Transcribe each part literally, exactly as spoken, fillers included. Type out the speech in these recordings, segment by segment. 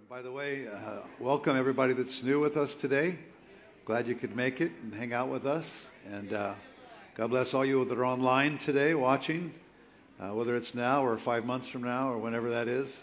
By the way, uh, welcome everybody that's new with us today. Glad you could make it and hang out with us. And uh, God bless all you that are online today watching, uh, whether it's now or five months from now or whenever that is.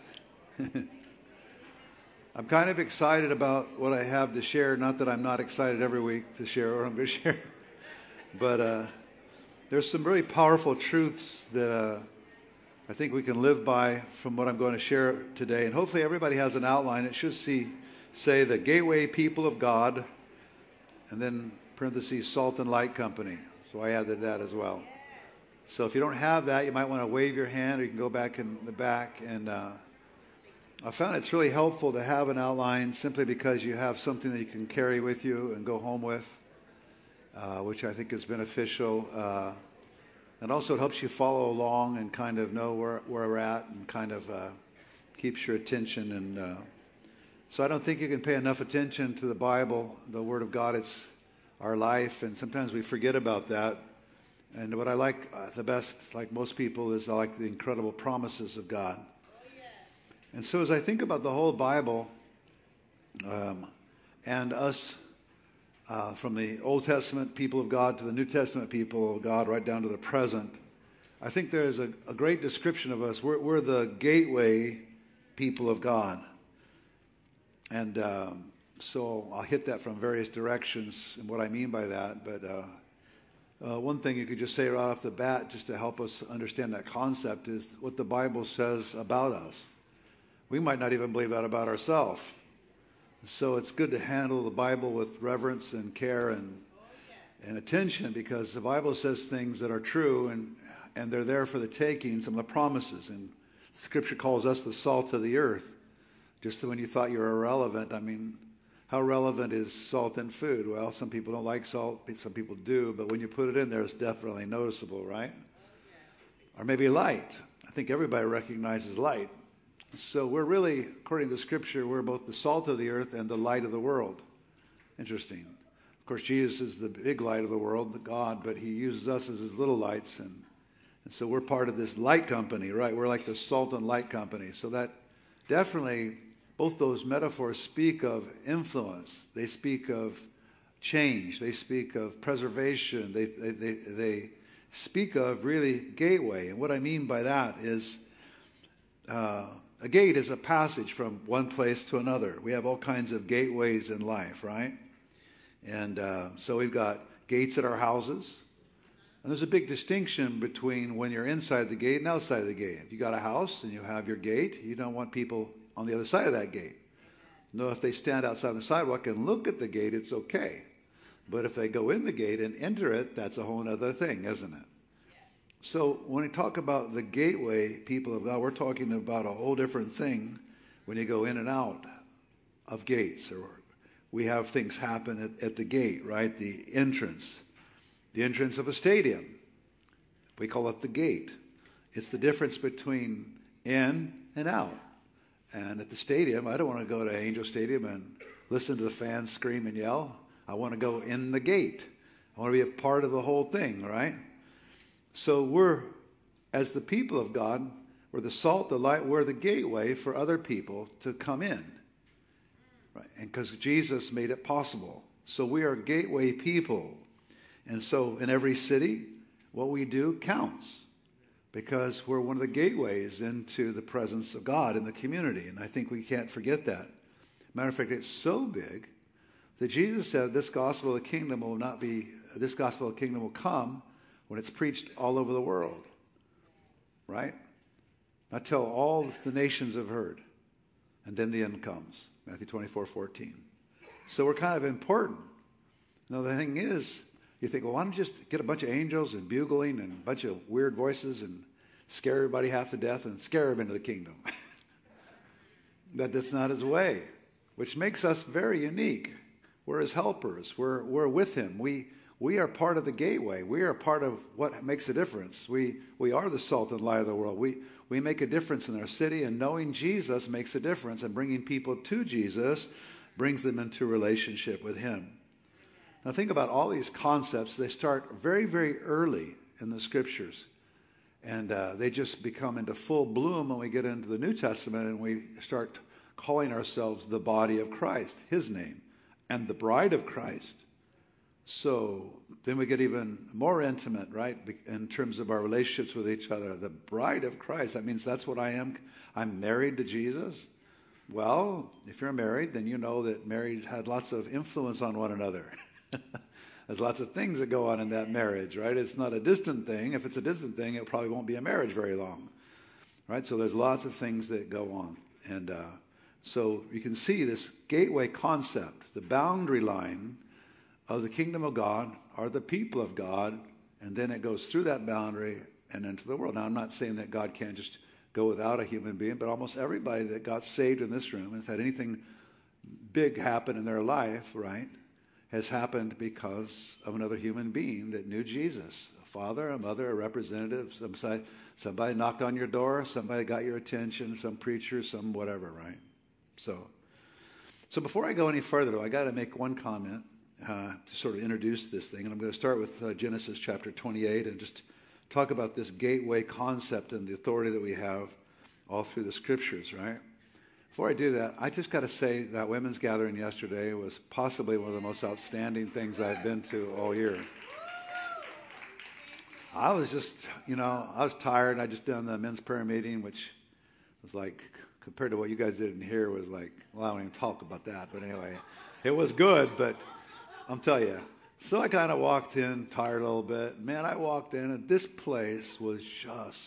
I'm kind of excited about what I have to share. Not that I'm not excited every week to share what I'm going to share. But uh, there's some really powerful truths that uh, I think we can live by from what I'm going to share today. And hopefully everybody has an outline. It should see, say the Gateway People of God, and then parentheses Salt and Light Company. So I added that as well. So if you don't have that, you might want to wave your hand, or you can go back in the back. And uh, I found it's really helpful to have an outline simply because you have something that you can carry with you and go home with, uh, which I think is beneficial. Uh, And also it helps you follow along and kind of know where, where we're at, and kind of uh, keeps your attention. And uh, so I don't think you can pay enough attention to the Bible, the Word of God. It's our life, and sometimes we forget about that. And what I like uh, the best, like most people, is I like the incredible promises of God. And so as I think about the whole Bible um, and us, Uh, from the Old Testament people of God to the New Testament people of God, right down to the present, I think there is a, a great description of us. We're, we're the gateway people of God. And um, so I'll hit that from various directions and what I mean by that. But uh, uh, one thing you could just say right off the bat, just to help us understand that concept, is what the Bible says about us. We might not even believe that about ourselves. So it's good to handle the Bible with reverence and care and and attention, because the Bible says things that are true, and and they're there for the taking, some of the promises. And Scripture calls us the salt of the earth. Just when you thought you were irrelevant, I mean, how relevant is salt in food? Well, some people don't like salt, some people do, but when you put it in there, it's definitely noticeable, right? Or maybe light. I think everybody recognizes light. So we're really, according to the Scripture, we're both the salt of the earth and the light of the world. Interesting. Of course, Jesus is the big light of the world, the God, but he uses us as his little lights. And, and so we're part of this light company, right? We're like the salt and light company. So that definitely, both those metaphors speak of influence. They speak of change. They speak of preservation. They, they, they, they speak of really gateway. And what I mean by that is... Uh, A gate is a passage from one place to another. We have all kinds of gateways in life, right? And uh, so we've got gates at our houses. And there's a big distinction between when you're inside the gate and outside of the gate. If you got a house and you have your gate, you don't want people on the other side of that gate. No, if they stand outside on the sidewalk and look at the gate, it's okay. But if they go in the gate and enter it, that's a whole other thing, isn't it? So when we talk about the gateway people of God, we're talking about a whole different thing when you go in and out of gates. Or we have things happen at, at the gate, right? The entrance. The entrance of a stadium. We call it the gate. It's the difference between in and out. And at the stadium, I don't want to go to Angel Stadium and listen to the fans scream and yell. I want to go in the gate. I want to be a part of the whole thing, right? So we're, as the people of God, we're the salt, the light, we're the gateway for other people to come in. Right? And because Jesus made it possible. So we are gateway people. And so in every city, what we do counts. Because we're one of the gateways into the presence of God in the community. And I think we can't forget that. Matter of fact, it's so big that Jesus said this gospel of the kingdom will not be, this gospel of the kingdom will come when it's preached all over the world, right? Until all the nations have heard. And then the end comes. Matthew twenty-four fourteen. So we're kind of important. Now the thing is, you think, well, why don't you just get a bunch of angels and bugling and a bunch of weird voices and scare everybody half to death and scare them into the kingdom? But that's not his way, which makes us very unique. We're his helpers. We're, we're with him. We... We are part of the gateway. We are part of what makes a difference. We we are the salt and light of the world. We we make a difference in our city, and knowing Jesus makes a difference, and bringing people to Jesus brings them into relationship with him. Now think about all these concepts. They start very, very early in the Scriptures, and uh, they just become into full bloom when we get into the New Testament and we start calling ourselves the body of Christ, his name, and the bride of Christ. So then we get even more intimate, right, in terms of our relationships with each other. The bride of Christ, that means that's what I am. I'm married to Jesus. Well, if you're married, then you know that married had lots of influence on one another. There's lots of things that go on in that marriage, right? It's not a distant thing. If it's a distant thing, it probably won't be a marriage very long, right? So there's lots of things that go on. And uh, so you can see this gateway concept, the boundary line of the kingdom of God are the people of God, and then it goes through that boundary and into the world. Now, I'm not saying that God can't just go without a human being, but almost everybody that got saved in this room has had anything big happen in their life, right, has happened because of another human being that knew Jesus. A father, a mother, a representative, somebody, somebody knocked on your door, somebody got your attention, some preacher, some whatever, right? So, so before I go any further, though, I got to make one comment uh, to sort of introduce this thing, and I'm going to start with uh, Genesis chapter twenty-eight and just talk about this gateway concept and the authority that we have all through the scriptures, right? Before I do that, I just got to say that women's gathering yesterday was possibly one of the most outstanding things I've been to all year. I was just, you know, I was tired. I just done the men's prayer meeting, which was like, compared to what you guys did in here, was like, well, I don't even talk about that. But anyway, it was good, but I'll tell you. So I kind of walked in, tired a little bit. Man, I walked in, and this place was just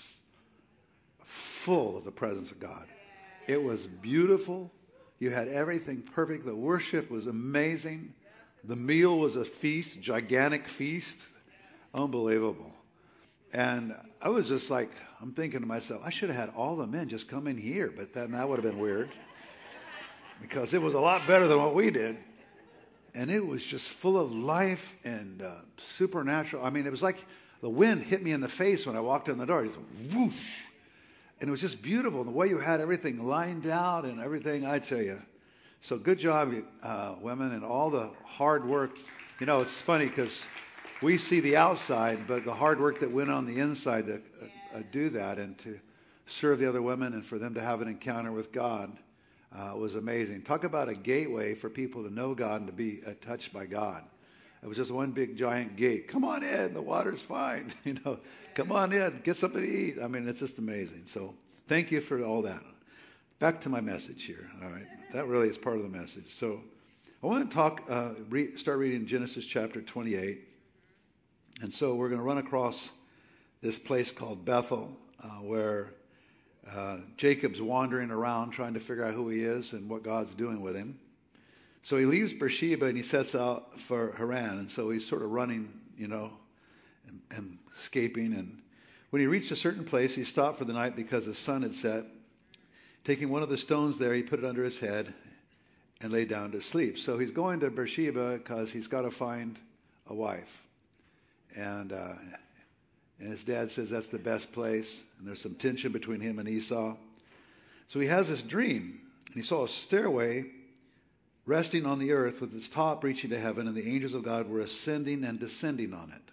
full of the presence of God. It was beautiful. You had everything perfect. The worship was amazing. The meal was a feast, gigantic feast. Unbelievable. And I was just like, I'm thinking to myself, I should have had all the men just come in here, but then that would have been weird because it was a lot better than what we did. And it was just full of life and uh, supernatural. I mean, it was like the wind hit me in the face when I walked in the door. It just whoosh. And it was just beautiful. The way you had everything lined out and everything, I tell you. So good job, uh, women, and all the hard work. You know, it's funny because we see the outside, but the hard work that went on the inside to uh, uh, do that and to serve the other women and for them to have an encounter with God uh, was amazing. Talk about a gateway for people to know God and to be uh, touched by God. It was just one big giant gate. Come on in. The water's fine. You know, come on in. Get something to eat. I mean, it's just amazing. So thank you for all that. Back to my message here. All right. That really is part of the message. So I want to talk, uh, re- start reading Genesis chapter twenty-eight. And so we're going to run across this place called Bethel, uh, where uh, Jacob's wandering around trying to figure out who he is and what God's doing with him. So he leaves Beersheba and he sets out for Haran. And so he's sort of running, you know, and, and escaping. And when he reached a certain place, he stopped for the night because the sun had set. Taking one of the stones there, he put it under his head and lay down to sleep. So he's going to Beersheba because he's got to find a wife. And, uh, and his dad says that's the best place. And there's some tension between him and Esau. So he has this dream. And he saw a stairway resting on the earth with its top reaching to heaven, and the angels of God were ascending and descending on it.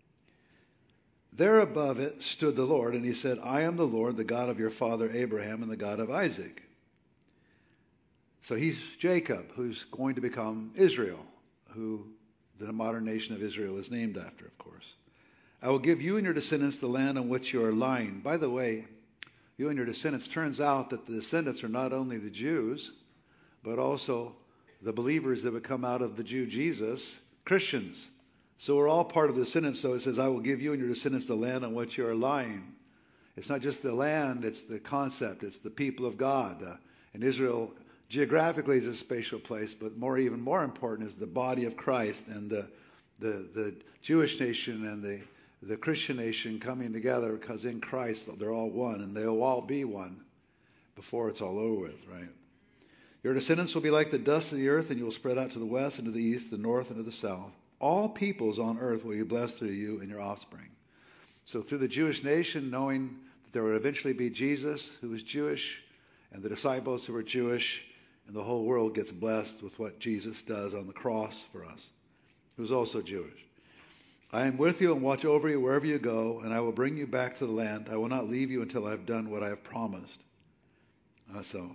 There above it stood the Lord, and he said, I am the Lord, the God of your father Abraham and the God of Isaac. So he's Jacob, who's going to become Israel, who the modern nation of Israel is named after, of course. I will give you and your descendants the land on which you are lying. By the way, you and your descendants, turns out that the descendants are not only the Jews, but also the believers that would come out of the Jew Jesus, Christians. So we're all part of the descendants. So it says, I will give you and your descendants the land on which you are lying. It's not just the land, it's the concept, it's the people of God. Uh, and Israel geographically is a spatial place, but more, even more important is the body of Christ and the the, the Jewish nation and the, the Christian nation coming together, because in Christ they're all one, and they'll all be one before it's all over with, right? Your descendants will be like the dust of the earth, and you will spread out to the west and to the east, the north and to the south. All peoples on earth will be blessed through you and your offspring. So through the Jewish nation, knowing that there would eventually be Jesus, who was Jewish, and the disciples who were Jewish, and the whole world gets blessed with what Jesus does on the cross for us, who was also Jewish. I am with you and watch over you wherever you go, and I will bring you back to the land. I will not leave you until I have done what I have promised. Uh, so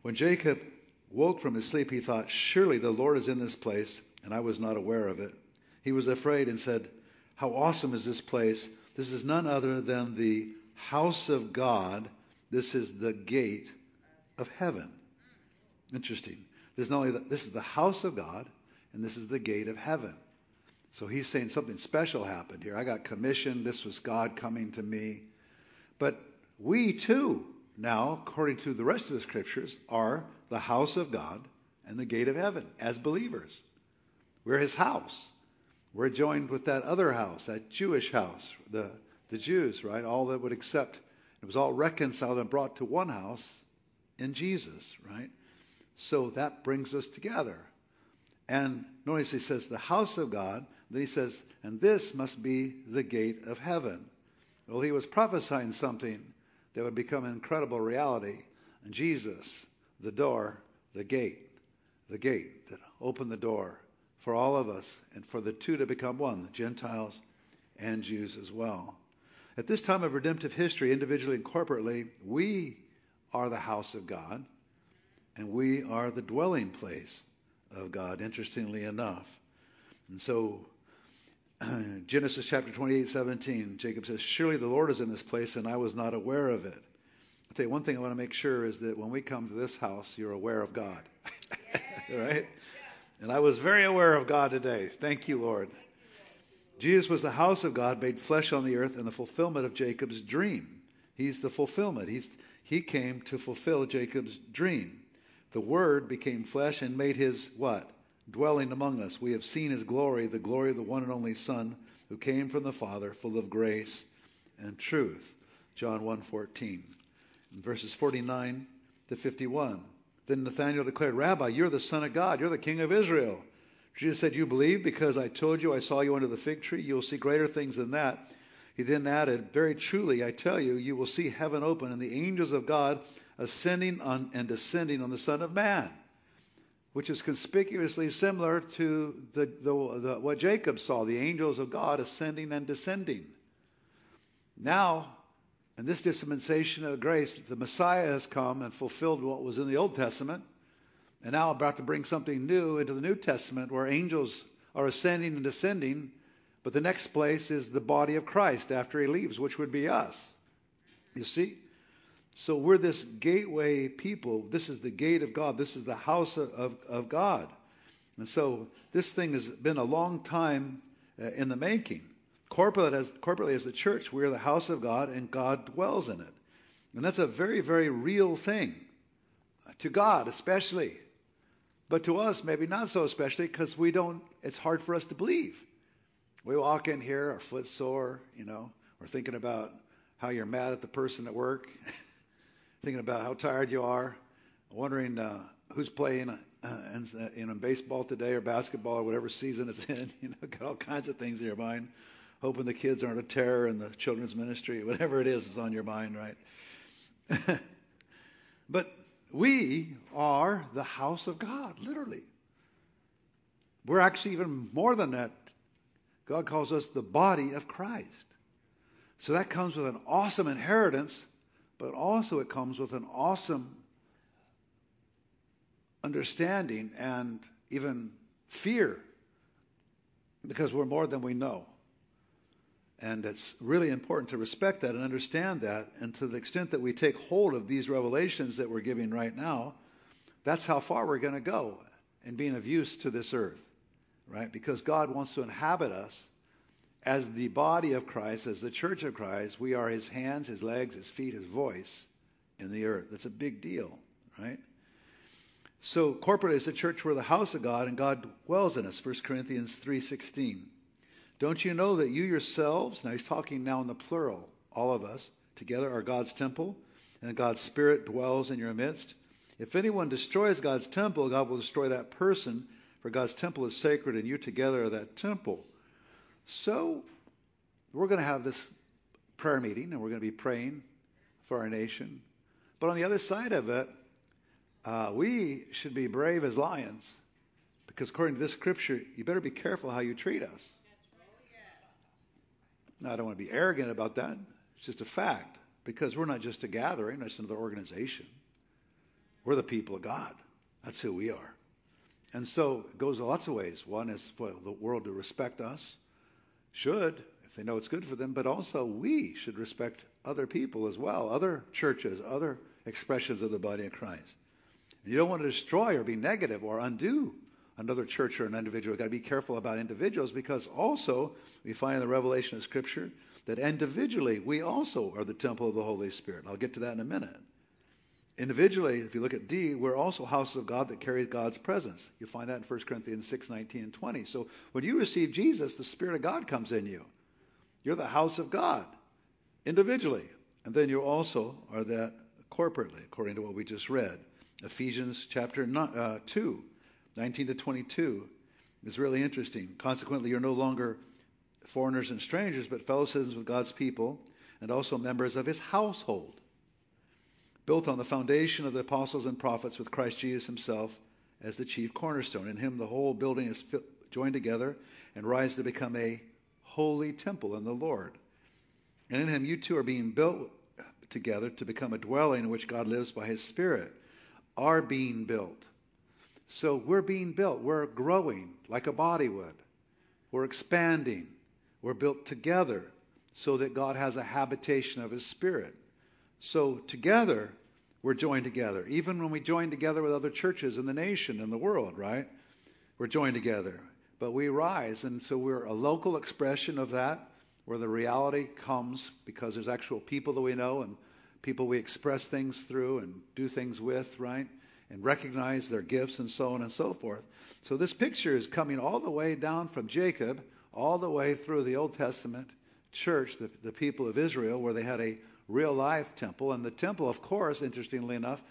When Jacob woke from his sleep, he thought, surely the Lord is in this place, and I was not aware of it. He was afraid and said, how awesome is this place? This is none other than the house of God. This is the gate of heaven. Interesting. There's not only the, this is the house of God, and this is the gate of heaven. So he's saying something special happened here. I got commissioned. This was God coming to me. But we too, now, according to the rest of the scriptures, are the house of God and the gate of heaven as believers. We're his house. We're joined with that other house, that Jewish house, the, the Jews, right? All that would accept. It was all reconciled and brought to one house in Jesus, right? So that brings us together. And notice he says the house of God. Then he says, and this must be the gate of heaven. Well, he was prophesying something that would become an incredible reality. And Jesus, the door, the gate, the gate that opened the door for all of us and for the two to become one, the Gentiles and Jews as well. At this time of redemptive history, individually and corporately, we are the house of God, and we are the dwelling place of God, interestingly enough. And so Genesis chapter twenty-eight, seventeen, Jacob says, surely the Lord is in this place, and I was not aware of it. I'll tell you one thing I want to make sure is that when we come to this house, you're aware of God. Right? And I was very aware of God today. Thank you, Lord. Jesus was the house of God made flesh on the earth and the fulfillment of Jacob's dream. He's the fulfillment. He's, he came to fulfill Jacob's dream. The Word became flesh and made his what? Dwelling among us. We have seen his glory, the glory of the one and only Son who came from the Father, full of grace and truth. John one fourteen. In verses forty-nine to fifty-one. Then Nathanael declared, Rabbi, you're the Son of God. You're the King of Israel. Jesus said, you believe because I told you I saw you under the fig tree? You will see greater things than that. He then added, very truly, I tell you, you will see heaven open and the angels of God ascending on and descending on the Son of Man, which is conspicuously similar to the, the, the, what Jacob saw, the angels of God ascending and descending. Now, in this dispensation of grace, the Messiah has come and fulfilled what was in the Old Testament, and now about to bring something new into the New Testament where angels are ascending and descending, but the next place is the body of Christ after he leaves, which would be us. You see? So we're this gateway people. This is the gate of God. This is the house of, of, of God. And so this thing has been a long time uh, in the making. Corporate as, corporately as the church, we are the house of God and God dwells in it. And that's a very, very real thing. To God especially. But to us, maybe not so especially because we don't, it's hard for us to believe. We walk in here, our foot sore, you know, we're thinking about how you're mad at the person at work, thinking about how tired you are, wondering uh, who's playing uh, in, uh, in baseball today or basketball or whatever season it's in. You know, got all kinds of things in your mind. Hoping the kids aren't a terror in the children's ministry. Whatever it is is on your mind, right? But we are the house of God, literally. We're actually even more than that. God calls us the body of Christ. So that comes with an awesome inheritance, but also it comes with an awesome understanding and even fear, because we're more than we know. And it's really important to respect that and understand that. And to the extent that we take hold of these revelations that we're giving right now, that's how far we're going to go in being of use to this earth, right? Because God wants to inhabit us as the body of Christ, as the church of Christ. We are his hands, his legs, his feet, his voice in the earth. That's a big deal, right? So corporately as the church, we're the house of God, and God dwells in us, First Corinthians three sixteen. Don't you know that you yourselves, now he's talking now in the plural, all of us, together are God's temple, and God's Spirit dwells in your midst? If anyone destroys God's temple, God will destroy that person, for God's temple is sacred, and you together are that temple. So we're going to have this prayer meeting, and we're going to be praying for our nation. But on the other side of it, uh, we should be brave as lions, because according to this scripture, you better be careful how you treat us. Now, I don't want to be arrogant about that. It's just a fact, because we're not just a gathering, it's another organization. We're the people of God. That's who we are. And so it goes lots of ways. One is for the world to respect us. Should, if they know it's good for them. But also we should respect other people as well. Other churches, other expressions of the body of Christ. And you don't want to destroy or be negative or undo another church or an individual. You've got to be careful about individuals, because also we find in the revelation of Scripture that individually we also are the temple of the Holy Spirit. I'll get to that in a minute. Individually, if you look at D, we're also houses of God that carry God's presence. You'll find that in First Corinthians six, nineteen and twenty. So when you receive Jesus, the Spirit of God comes in you. You're the house of God individually. And then you also are that corporately, according to what we just read. Ephesians chapter two, nineteen to twenty-two is really interesting. Consequently, you're no longer foreigners and strangers, but fellow citizens with God's people and also members of his household, built on the foundation of the apostles and prophets, with Christ Jesus himself as the chief cornerstone. In him the whole building is joined together and rises to become a holy temple in the Lord. And in him you two are being built together to become a dwelling in which God lives by his Spirit, are being built. So we're being built. We're growing like a body would. We're expanding. We're built together so that God has a habitation of his Spirit. So together, we're joined together. Even when we join together with other churches in the nation and the world, right? We're joined together. But we rise, and so we're a local expression of that, where the reality comes because there's actual people that we know and people we express things through and do things with, right? And recognize their gifts and so on and so forth. So this picture is coming all the way down from Jacob, all the way through the Old Testament church, the, the people of Israel, where they had a real life temple. And the temple, of course, interestingly enough,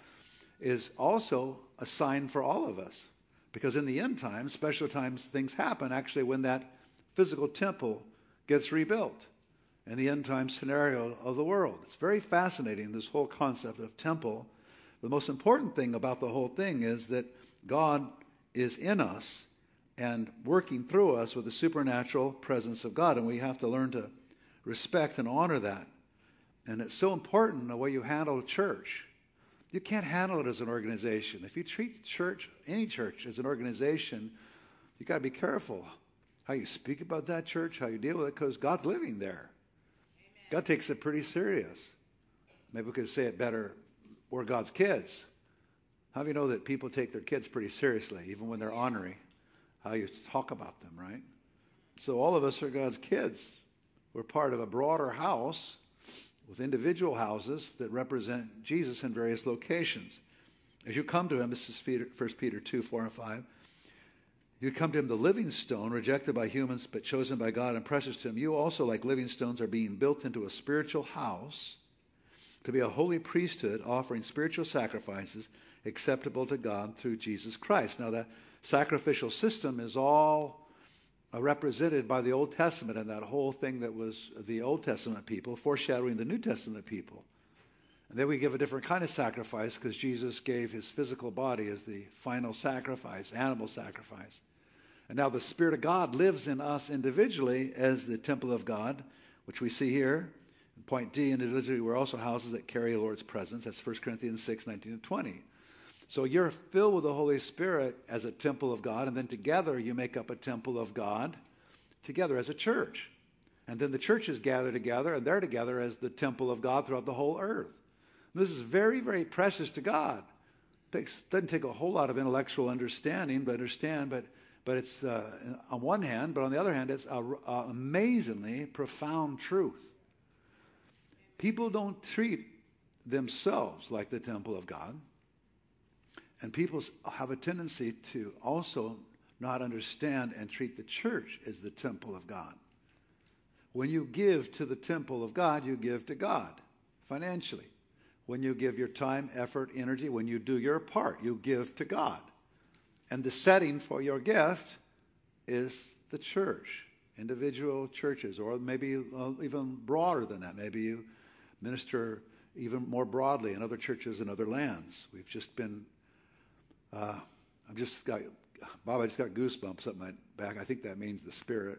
is also a sign for all of us. Because in the end times, special times, things happen actually when that physical temple gets rebuilt in the end time scenario of the world. It's very fascinating, this whole concept of temple. The most important thing about the whole thing is that God is in us and working through us with the supernatural presence of God. And we have to learn to respect and honor that. And it's so important the way you handle a church. You can't handle it as an organization. If you treat church, any church, as an organization, you got to be careful how you speak about that church, how you deal with it, because God's living there. Amen. God takes it pretty serious. Maybe we could say it better. We're God's kids. How do you know that people take their kids pretty seriously, even when they're ornery? How you talk about them, right? So all of us are God's kids. We're part of a broader house with individual houses that represent Jesus in various locations. As you come to him, this is First Peter two, four, and five. You come to him, the living stone, rejected by humans but chosen by God and precious to him. You also, like living stones, are being built into a spiritual house to be a holy priesthood, offering spiritual sacrifices acceptable to God through Jesus Christ. Now, that sacrificial system is all Uh, represented by the Old Testament and that whole thing that was the Old Testament people foreshadowing the New Testament people. And then we give a different kind of sacrifice because Jesus gave his physical body as the final sacrifice, animal sacrifice. And now the Spirit of God lives in us individually as the temple of God, which we see here. In point D, individually we're also houses that carry the Lord's presence. That's First Corinthians six, nineteen and twenty. So you're filled with the Holy Spirit as a temple of God, and then together you make up a temple of God together as a church. And then the churches gather together, and they're together as the temple of God throughout the whole earth. And this is very, very precious to God. It doesn't take a whole lot of intellectual understanding, but understand, but but it's uh, on one hand, but on the other hand, it's an amazingly profound truth. People don't treat themselves like the temple of God. And people have a tendency to also not understand and treat the church as the temple of God. When you give to the temple of God, you give to God financially. When you give your time, effort, energy, when you do your part, you give to God. And the setting for your gift is the church, individual churches, or maybe even broader than that. Maybe you minister even more broadly in other churches in other lands. We've just been Uh, I've just got, Bob, I just got goosebumps up my back. I think that means the Spirit.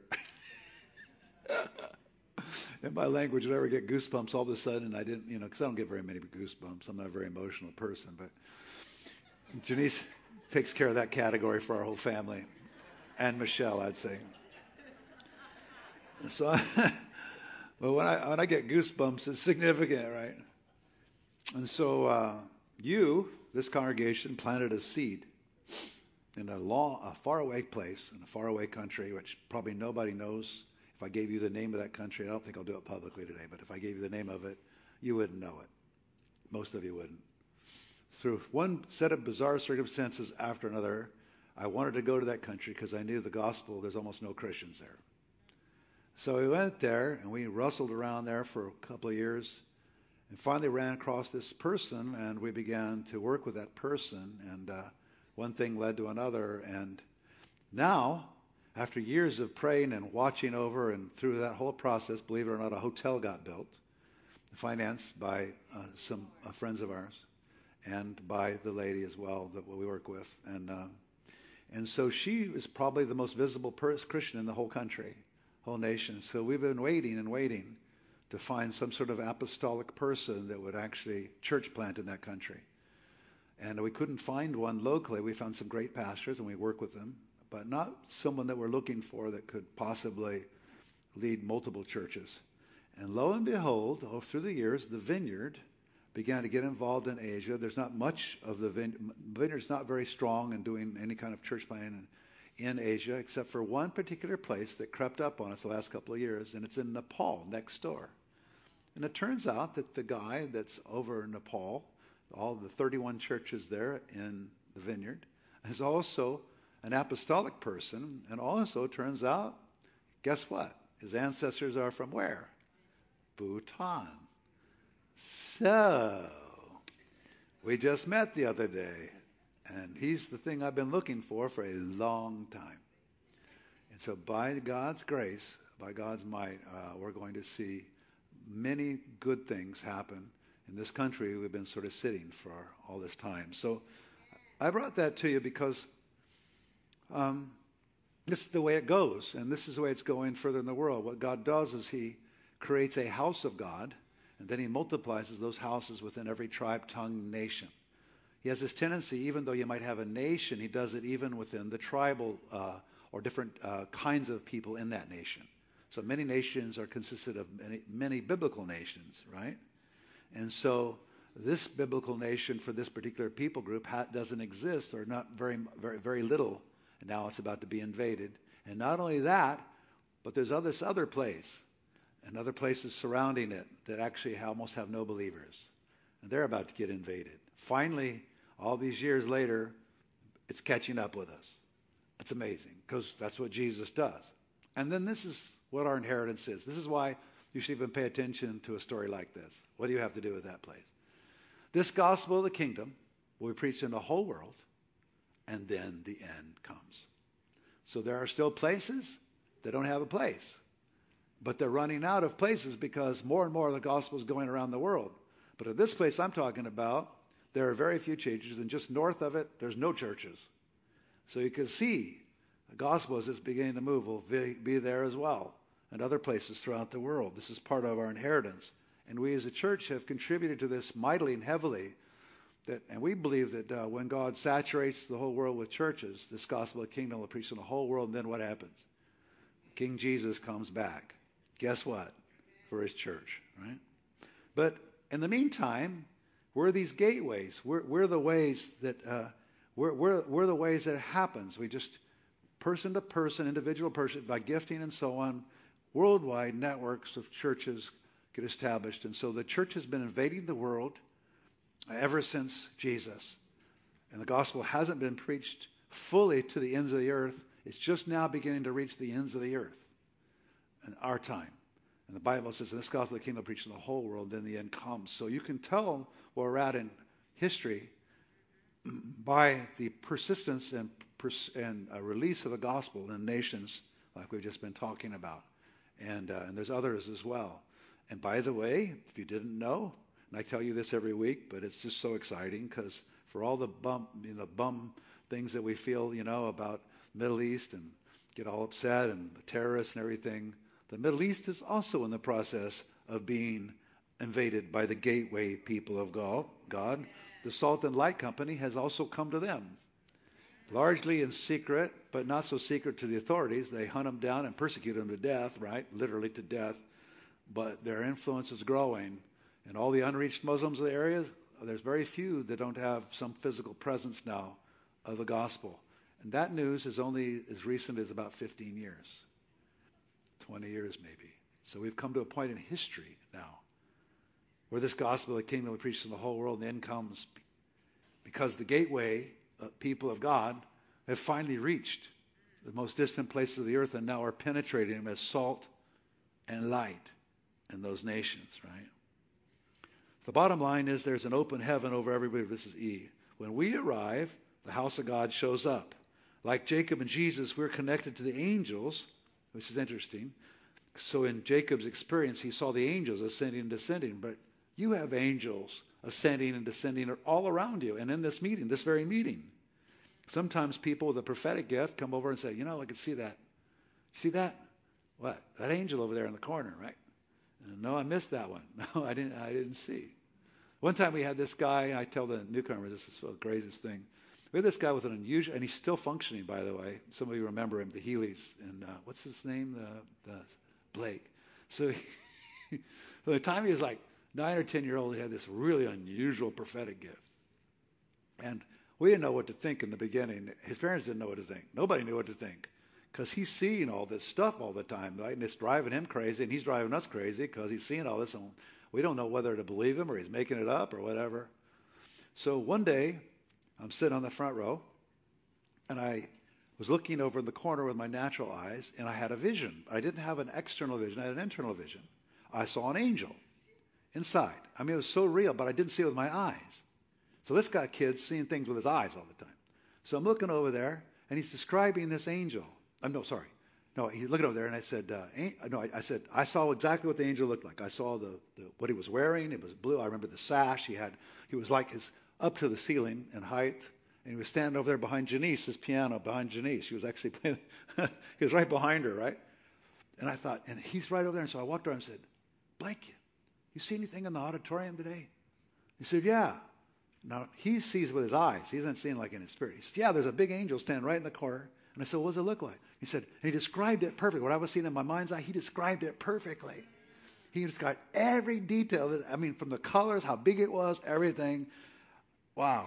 In my language, I ever get goosebumps all of a sudden, and I didn't, you know, because I don't get very many goosebumps. I'm not a very emotional person, but Janice takes care of that category for our whole family, and Michelle, I'd say. So, but when I when I get goosebumps, it's significant, right? And so uh, you, this congregation, planted a seed in a long, a faraway place, in a faraway country, which probably nobody knows. If I gave you the name of that country, I don't think I'll do it publicly today, but if I gave you the name of it, you wouldn't know it. Most of you wouldn't. Through one set of bizarre circumstances after another, I wanted to go to that country because I knew the gospel, there's almost no Christians there. So we went there, and we rustled around there for a couple of years, and finally ran across this person, and we began to work with that person, and uh, one thing led to another. And now, after years of praying and watching over, and through that whole process, believe it or not, a hotel got built, financed by uh, some uh, friends of ours, and by the lady as well that we work with. And uh, and so she is probably the most visible pers- Christian in the whole country, whole nation. So we've been waiting and waiting to find some sort of apostolic person that would actually church plant in that country. And we couldn't find one locally. We found some great pastors, and we work with them, but not someone that we're looking for that could possibly lead multiple churches. And lo and behold, oh, through the years, the Vineyard began to get involved in Asia. There's not much of the Vineyard. Vineyard's not very strong in doing any kind of church planting in Asia, except for one particular place that crept up on us the last couple of years, and it's in Nepal, next door. And it turns out that the guy that's over in Nepal, all the thirty-one churches there in the Vineyard, is also an apostolic person, and also turns out, guess what? His ancestors are from where? Bhutan. So, we just met the other day, and he's the thing I've been looking for for a long time. And so by God's grace, by God's might, uh, we're going to see many good things happen in this country we've been sort of sitting for all this time. So I brought that to you because um, this is the way it goes, and this is the way it's going further in the world. What God does is he creates a house of God, and then he multiplies those houses within every tribe, tongue, nation. He has this tendency, even though you might have a nation, he does it even within the tribal uh, or different uh, kinds of people in that nation. So many nations are consisted of many, many biblical nations, right? And so this biblical nation for this particular people group ha- doesn't exist, or not very, very, very little. And now it's about to be invaded. And not only that, but there's other, this other place and other places surrounding it that actually almost have no believers. And they're about to get invaded. Finally, all these years later, it's catching up with us. It's amazing, because that's what Jesus does. And then this is what our inheritance is. This is why you should even pay attention to a story like this. What do you have to do with that place? This gospel of the kingdom will be preached in the whole world, and then the end comes. So there are still places that don't have a place, but they're running out of places because more and more of the gospel is going around the world. But at this place I'm talking about, there are very few churches, and just north of it, there's no churches. So you can see the gospel, as it's beginning to move, will be there as well, and other places throughout the world. This is part of our inheritance. And we as a church have contributed to this mightily and heavily. That, and we believe that uh, when God saturates the whole world with churches, this gospel of the kingdom will preach in the whole world, and then what happens? King Jesus comes back. Guess what? For his church, right? But in the meantime, we're these gateways. We're, we're the ways that uh, we're, we're, we're the ways that it happens. We just person to person, individual person, by gifting and so on, worldwide networks of churches get established. And so the church has been invading the world ever since Jesus. And the gospel hasn't been preached fully to the ends of the earth. It's just now beginning to reach the ends of the earth in our time. And the Bible says, this gospel of the kingdom preached in the whole world, then the end comes. So you can tell where we're at in history by the persistence and, pers- and uh, release of the gospel in nations like we've just been talking about. And, uh, and there's others as well. And by the way, if you didn't know, and I tell you this every week, but it's just so exciting because for all the bum, you know, bum things that we feel, you know, about Middle East and get all upset and the terrorists and everything, the Middle East is also in the process of being invaded by the gateway people of God. the Salt and Light Company has also come to them. Largely in secret, but not so secret to the authorities. They hunt them down and persecute them to death, right? Literally to death. But their influence is growing. And all the unreached Muslims of the area, there's very few that don't have some physical presence now of the gospel. And that news is only as recent as about fifteen years, twenty years maybe. So we've come to a point in history now where this gospel of the kingdom will be preached in the whole world, and the end comes because the gateway uh, people of God have finally reached the most distant places of the earth and now are penetrating them as salt and light in those nations, right? The bottom line is there's an open heaven over everybody. This is E. When we arrive, the house of God shows up. Like Jacob and Jesus, we're connected to the angels, which is interesting. So in Jacob's experience, he saw the angels ascending and descending, but you have angels ascending and descending all around you. And in this meeting, this very meeting, sometimes people with a prophetic gift come over and say, you know, I can see that. See that? What? That angel over there in the corner, right? And, no, I missed that one. No, I didn't. I didn't see. One time we had this guy. I tell the newcomers, this is the craziest thing. We had this guy with an unusual, and he's still functioning, by the way. Some of you remember him, the Healy's, and uh, what's his name? The, the Blake. So he, by the time he was like nine or ten year old, he had this really unusual prophetic gift. And we didn't know what to think in the beginning. His parents didn't know what to think. Nobody knew what to think because he's seeing all this stuff all the time, right? And it's driving him crazy, and he's driving us crazy because he's seeing all this, and we don't know whether to believe him or he's making it up or whatever. So one day, I'm sitting on the front row, and I was looking over in the corner with my natural eyes, and I had a vision. I didn't have an external vision. I had an internal vision. I saw an angel inside. I mean, it was so real, but I didn't see it with my eyes. So this guy, kid's seeing things with his eyes all the time. So I'm looking over there, and he's describing this angel. I'm no, sorry. No, he's looking over there, and I said, uh, no, I, I said, I saw exactly what the angel looked like. I saw the, the what he was wearing. It was blue. I remember the sash he had. He was like his up to the ceiling in height. And he was standing over there behind Janice, his piano, behind Janice. She was actually playing. He was right behind her, right? And I thought, and he's right over there. And so I walked over and said, Blake, you see anything in the auditorium today? He said, yeah. Now, he sees with his eyes. He isn't seeing like in his spirit. He said, yeah, there's a big angel standing right in the corner. And I said, what does it look like? He said, and he described it perfectly. What I was seeing in my mind's eye, he described it perfectly. He described every detail. I mean, from the colors, how big it was, everything. Wow.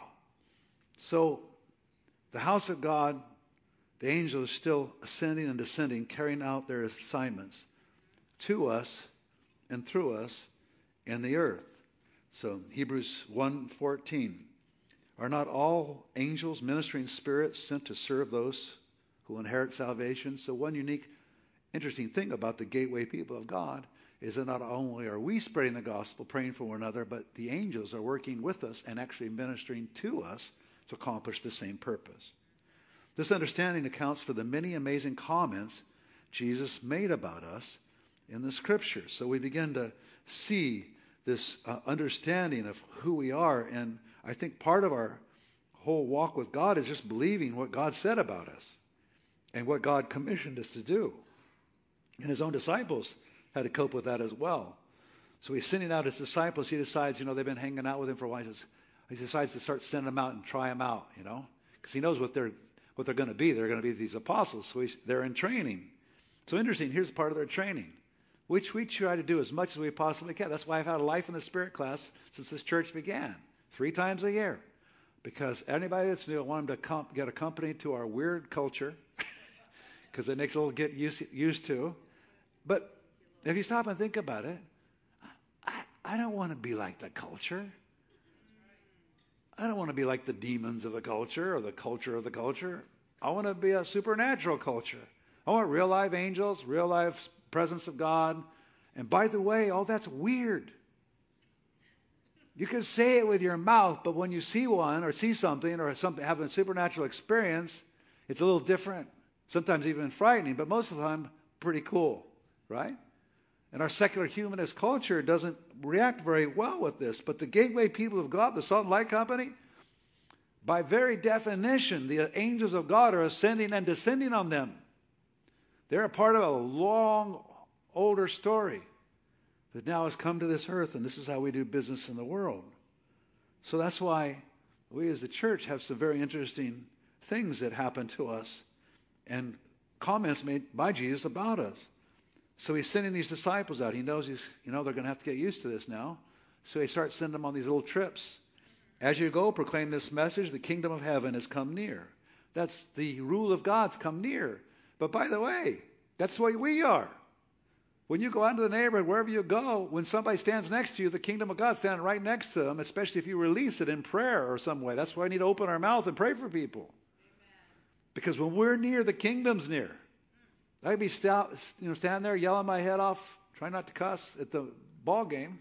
So the house of God, the angels are still ascending and descending, carrying out their assignments to us and through us in the earth. So Hebrews one fourteen, are not all angels ministering spirits sent to serve those who inherit salvation? So one unique, interesting thing about the gateway people of God is that not only are we spreading the gospel, praying for one another, but the angels are working with us and actually ministering to us to accomplish the same purpose. This understanding accounts for the many amazing comments Jesus made about us in the Scriptures. So we begin to see this uh, understanding of who we are. And I think part of our whole walk with God is just believing what God said about us and what God commissioned us to do. And his own disciples had to cope with that as well. So he's sending out his disciples. He decides, you know, they've been hanging out with him for a while. He says, He decides to start sending them out and try them out, you know, because he knows what they're what they're going to be. They're going to be these apostles. So he's, they're in training. So interesting. Here's part of their training, which we try to do as much as we possibly can. That's why I've had a Life in the Spirit class since this church began, three times a year, because anybody that's new, I want them to comp, get accompanied to our weird culture, because it makes a little get used used to. But if you stop and think about it, I, I don't want to be like the culture. I don't want to be like the demons of the culture or the culture of the culture. I want to be a supernatural culture. I want real live angels, real live presence of God. And by the way, all that's weird. You can say it with your mouth, but when you see one or see something or something, have a supernatural experience, it's a little different. Sometimes even frightening, but most of the time pretty cool, right? And our secular humanist culture doesn't react very well with this. But the gateway people of God, the Salt and Light Company, by very definition, the angels of God are ascending and descending on them. They're a part of a long, older story that now has come to this earth, and this is how we do business in the world. So that's why we as the church have some very interesting things that happen to us and comments made by Jesus about us. So he's sending these disciples out. He knows he's, you know, they're going to have to get used to this now. So he starts sending them on these little trips. As you go, proclaim this message, the kingdom of heaven has come near. That's the rule of God's come near. But by the way, that's the way we are. When you go out into the neighborhood, wherever you go, when somebody stands next to you, the kingdom of God's standing right next to them, especially if you release it in prayer or some way. That's why we need to open our mouth and pray for people. Amen. Because when we're near, the kingdom's near. I could be st- you know, standing there yelling my head off, trying not to cuss at the ball game.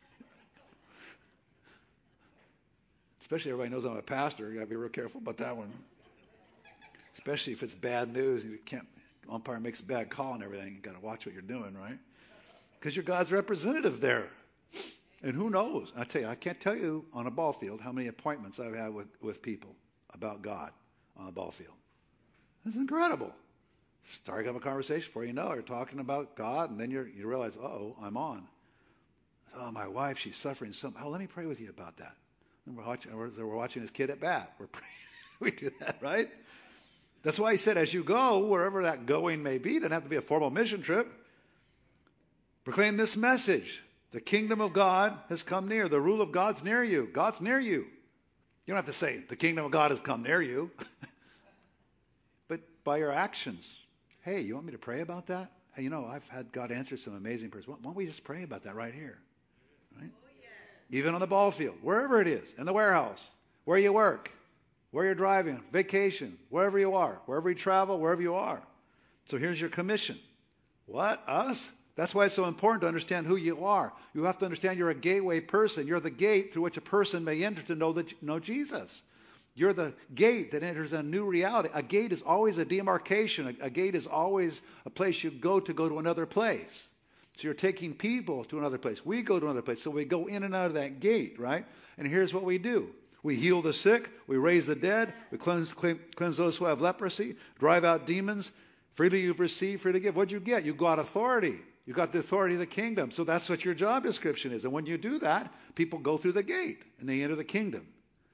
Especially everybody knows I'm a pastor. You got to be real careful about that one. Especially if it's bad news. You can't, umpire makes a bad call and everything. You got to watch what you're doing, right? Because you're God's representative there. And who knows? I tell you, I can't tell you on a ball field how many appointments I've had with, with people about God on a ball field. It's incredible. Starting up a conversation before you know it, you're talking about God, and then you're, you realize, oh, I'm on. Oh, my wife, she's suffering something. Oh, let me pray with you about that. And we're watching, we're, we're watching his kid at bat. We're praying. We do that, right? That's why he said, as you go, wherever that going may be, it doesn't have to be a formal mission trip. Proclaim this message. The kingdom of God has come near. The rule of God's near you. God's near you. You don't have to say, the kingdom of God has come near you. But by your actions. Hey, you want me to pray about that? Hey, you know, I've had God answer some amazing prayers. Why don't we just pray about that right here? Right? Oh, yeah. Even on the ball field, wherever it is, in the warehouse, where you work, where you're driving, vacation, wherever you are, wherever you travel, wherever you are. So here's your commission. What? Us? That's why it's so important to understand who you are. You have to understand you're a gateway person. You're the gate through which a person may enter to know, that, know Jesus. You're the gate that enters a new reality. A gate is always a demarcation. A, a gate is always a place you go to go to another place. So you're taking people to another place. We go to another place. So we go in and out of that gate, right? And here's what we do. We heal the sick. We raise the dead. We cleanse, cleanse those who have leprosy. Drive out demons. Freely you've received, freely give. What'd you get? You got authority. You got the authority of the kingdom. So that's what your job description is. And when you do that, people go through the gate and they enter the kingdom.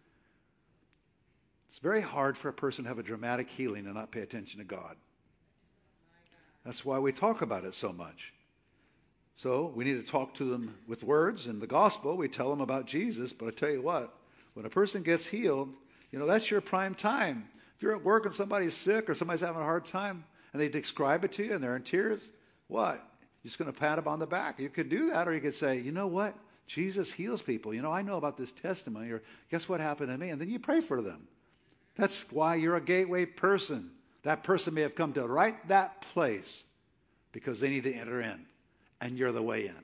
It's very hard for a person to have a dramatic healing and not pay attention to God. That's why we talk about it so much. So we need to talk to them with words. In the gospel, we tell them about Jesus. But I tell you what, when a person gets healed, you know, that's your prime time. If you're at work and somebody's sick or somebody's having a hard time and they describe it to you and they're in tears, what? You're just going to pat them on the back. You could do that, or you could say, you know what? Jesus heals people. You know, I know about this testimony, or guess what happened to me? And then you pray for them. That's why you're a gateway person. That person may have come to right that place because they need to enter in, and you're the way in.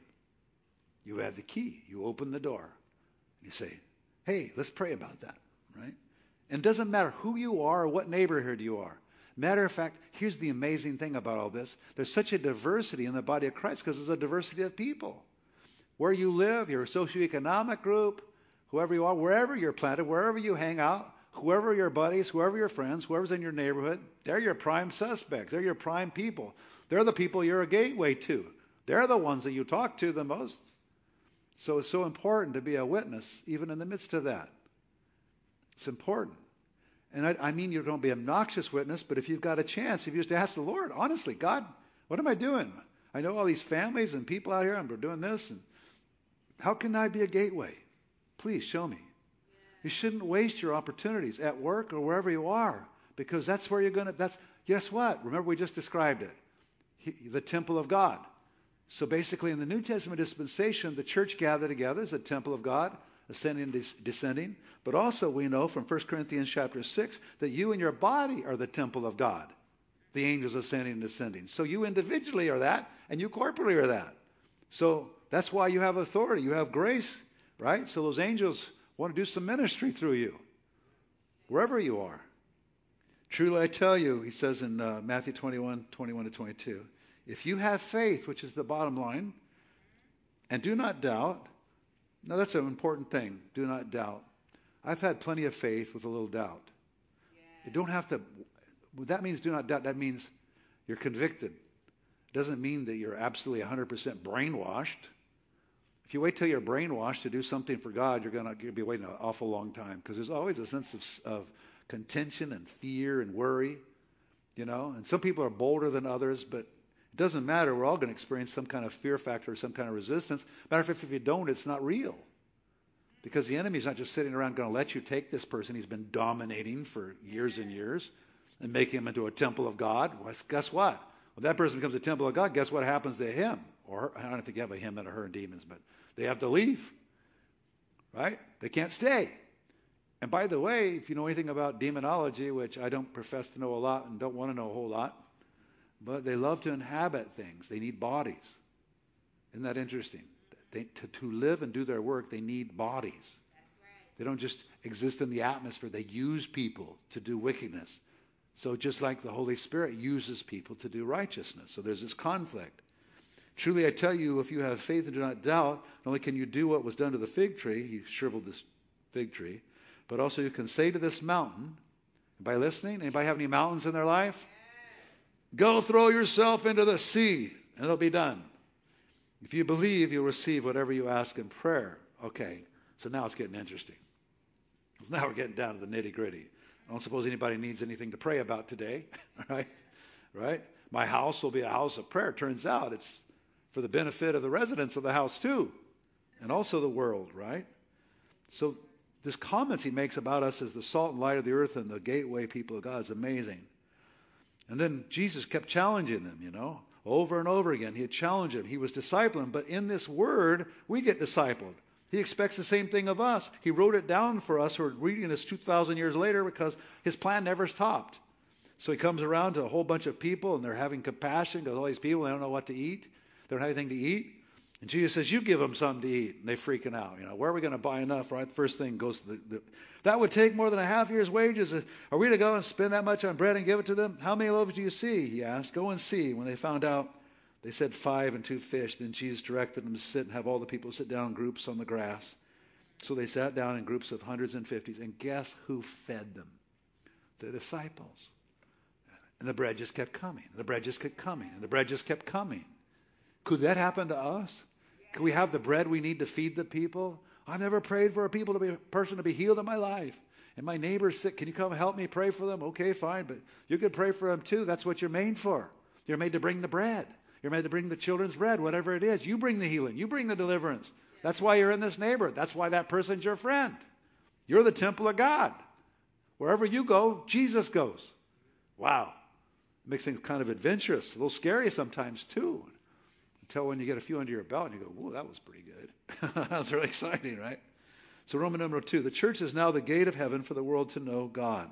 You have the key. You open the door. You say, hey, let's pray about that, right? And it doesn't matter who you are or what neighborhood you are. Matter of fact, here's the amazing thing about all this. There's such a diversity in the body of Christ because there's a diversity of people. Where you live, your socioeconomic group, whoever you are, wherever you're planted, wherever you hang out, whoever your buddies, whoever your friends, whoever's in your neighborhood, they're your prime suspects. They're your prime people. They're the people you're a gateway to. They're the ones that you talk to the most. So it's so important to be a witness, even in the midst of that. It's important. And I, I mean you don't be an obnoxious witness, but if you've got a chance, if you just ask the Lord, honestly, God, what am I doing? I know all these families and people out here, and we're doing this. And how can I be a gateway? Please show me. You shouldn't waste your opportunities at work or wherever you are, because that's where you're going to, that's, guess what? Remember we just described it. He, the temple of God. So basically in the New Testament dispensation, the church gathered together as a temple of God, ascending and des- descending. But also we know from First Corinthians chapter six that you and your body are the temple of God. The angels ascending and descending. So you individually are that, and you corporately are that. So that's why you have authority. You have grace, right? So those angels want to do some ministry through you, wherever you are. Truly I tell you, he says in uh, Matthew twenty-one, twenty-one to twenty-two, if you have faith, which is the bottom line, and do not doubt. Now that's an important thing. Do not doubt. I've had plenty of faith with a little doubt. Yeah. You don't have to. What that means, do not doubt. That means you're convicted. It doesn't mean that you're absolutely one hundred percent brainwashed. If you wait till you're brainwashed to do something for God, you're going to be waiting an awful long time, because there's always a sense of, of contention and fear and worry, you know. And some people are bolder than others, but it doesn't matter. We're all going to experience some kind of fear factor or some kind of resistance. Matter of fact, if you don't, it's not real. Because the enemy's not just sitting around going to let you take this person he's been dominating for years and years and making him into a temple of God. Well, guess what? When that person becomes a temple of God, guess what happens to him? Or her? I don't think you have a him and a her and demons, but they have to leave. Right? They can't stay. And by the way, if you know anything about demonology, which I don't profess to know a lot and don't want to know a whole lot, but they love to inhabit things. They need bodies. Isn't that interesting? They, to, to live and do their work, they need bodies. That's right. They don't just exist in the atmosphere. They use people to do wickedness. So just like the Holy Spirit uses people to do righteousness. So there's this conflict. Truly I tell you, if you have faith and do not doubt, not only can you do what was done to the fig tree, he shriveled this fig tree, but also you can say to this mountain, by listening, anybody have any mountains in their life? Go throw yourself into the sea, and it'll be done. If you believe, you'll receive whatever you ask in prayer. Okay, so now it's getting interesting. So now we're getting down to the nitty-gritty. I don't suppose anybody needs anything to pray about today, right? Right? My house will be a house of prayer. Turns out it's for the benefit of the residents of the house too, and also the world, right? So this comments he makes about us as the salt and light of the earth and the gateway people of God is amazing. And then Jesus kept challenging them, you know, over and over again. He'd challenge them. He was discipling. But in this word, we get discipled. He expects the same thing of us. He wrote it down for us who are reading this two thousand years later, because his plan never stopped. So he comes around to a whole bunch of people, and they're having compassion because all these people, they don't know what to eat. They don't have anything to eat. And Jesus says, you give them something to eat. And they're freaking out. You know, where are we going to buy enough, right? The first thing goes to the, the... That would take more than a half year's wages. Are we to go and spend that much on bread and give it to them? How many loaves do you see? He asked. Go and see. When they found out, they said five and two fish. Then Jesus directed them to sit and have all the people sit down in groups on the grass. So they sat down in groups of hundreds and fifties. And guess who fed them? The disciples. And the bread just kept coming. And the bread just kept coming. And the bread just kept coming. Could that happen to us? Can we have the bread we need to feed the people? I've never prayed for a people to be a person to be healed in my life. And my neighbor's sick. Can you come help me pray for them? Okay, fine. But you could pray for them too. That's what you're made for. You're made to bring the bread. You're made to bring the children's bread, whatever it is. You bring the healing. You bring the deliverance. That's why you're in this neighborhood. That's why that person's your friend. You're the temple of God. Wherever you go, Jesus goes. Wow. It makes things kind of adventurous. A little scary sometimes too. Until when you get a few under your belt and you go, whoa, that was pretty good. That was really exciting, right? So Roman number two, the church is now the gate of heaven for the world to know God.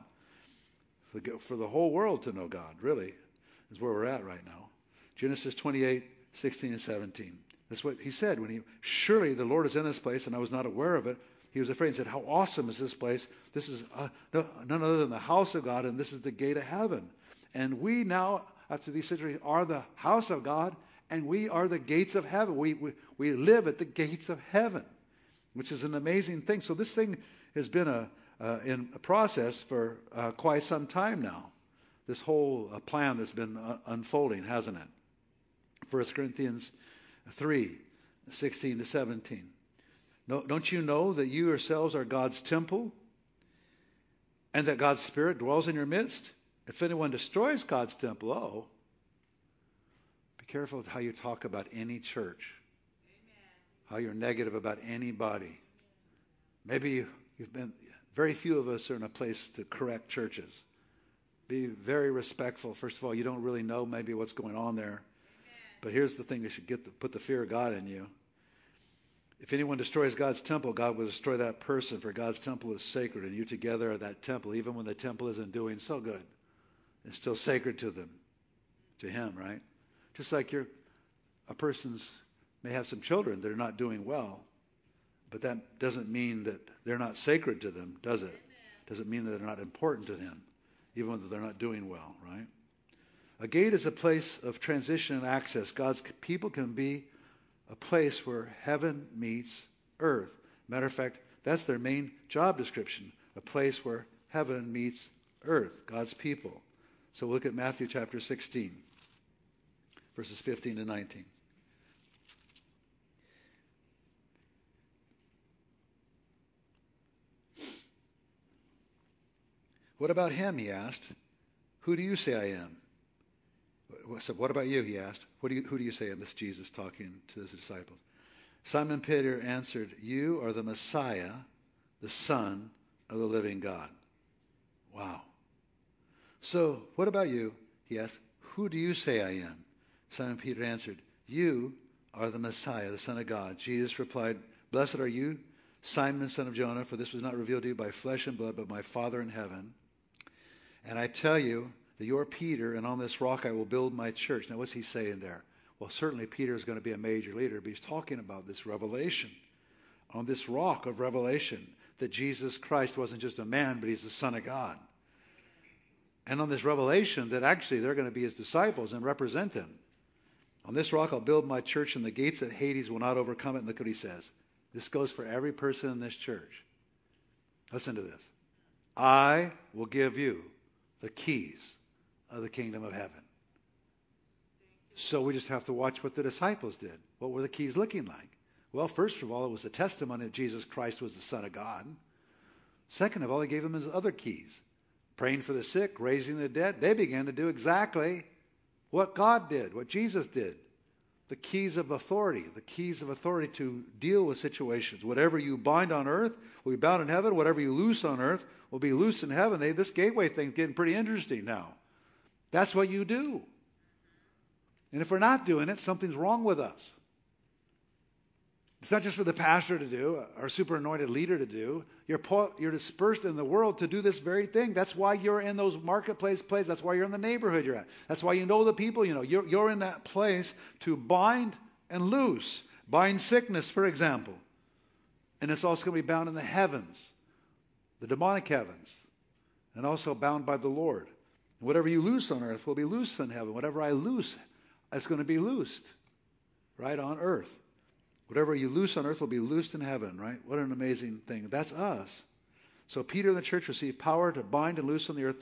For the, for the whole world to know God, really, is where we're at right now. Genesis twenty-eight, sixteen and seventeen. That's what he said when he, surely the Lord is in this place, and I was not aware of it. He was afraid and said, how awesome is this place? This is uh, no, none other than the house of God, and this is the gate of heaven. And we now, after these centuries, are the house of God, and we are the gates of heaven. We, we we live at the gates of heaven, which is an amazing thing. So this thing has been a uh, in a process for uh, quite some time now. This whole uh, plan that's been uh, unfolding, hasn't it? First Corinthians three, sixteen to seventeen. No, don't you know that you yourselves are God's temple, and that God's Spirit dwells in your midst? If anyone destroys God's temple, oh. Careful with how you talk about any church. Amen. How you're negative about anybody. Maybe you, you've been, very few of us are in a place to correct churches. Be very respectful. First of all, you don't really know maybe what's going on there. Amen. But here's the thing, you should get the, put the fear of God in you. If anyone destroys God's temple, God will destroy that person, for God's temple is sacred, and you together are that temple, even when the temple isn't doing so good. It's still sacred to them, to him, right? Just like you're, a person's may have some children that are not doing well, but that doesn't mean that they're not sacred to them, does it? Doesn't mean that they're not important to them, even though they're not doing well, right? A gate is a place of transition and access. God's people can be a place where heaven meets earth. Matter of fact, that's their main job description, a place where heaven meets earth, God's people. So look at Matthew chapter sixteen. Verses fifteen to nineteen. What about him, he asked. Who do you say I am? So what about you, he asked. What do you, who do you say I am? This is Jesus talking to his disciples. Simon Peter answered, you are the Messiah, the Son of the living God. Wow. So what about you? He asked, who do you say I am? Simon Peter answered, you are the Messiah, the Son of God. Jesus replied, blessed are you, Simon, son of Jonah, for this was not revealed to you by flesh and blood, but my Father in heaven. And I tell you that you are Peter, and on this rock I will build my church. Now what's he saying there? Well, certainly Peter is going to be a major leader, but he's talking about this revelation. On this rock of revelation, that Jesus Christ wasn't just a man, but he's the Son of God. And on this revelation that actually they're going to be his disciples and represent him. On this rock I'll build my church, and the gates of Hades will not overcome it. And look what he says. This goes for every person in this church. Listen to this. I will give you the keys of the kingdom of heaven. So we just have to watch what the disciples did. What were the keys looking like? Well, first of all, it was the testimony that Jesus Christ was the Son of God. Second of all, he gave them his other keys. Praying for the sick, raising the dead. They began to do exactly what God did, what Jesus did. The keys of authority, the keys of authority to deal with situations. Whatever you bind on earth will be bound in heaven. Whatever you loose on earth will be loose in heaven. They, this gateway thing's getting pretty interesting now. That's what you do. And if we're not doing it, something's wrong with us. It's not just for the pastor to do, or super anointed leader to do. You're, po- you're dispersed in the world to do this very thing. That's why you're in those marketplace places. That's why you're in the neighborhood you're at. That's why you know the people you know. You're, you're in that place to bind and loose. Bind sickness, for example. And it's also going to be bound in the heavens, the demonic heavens, and also bound by the Lord. And whatever you loose on earth will be loosed in heaven. Whatever I loose, it's going to be loosed, right, on earth. Whatever you loose on earth will be loosed in heaven, right? What an amazing thing. That's us. So Peter and the church received power to bind and loose on the earth.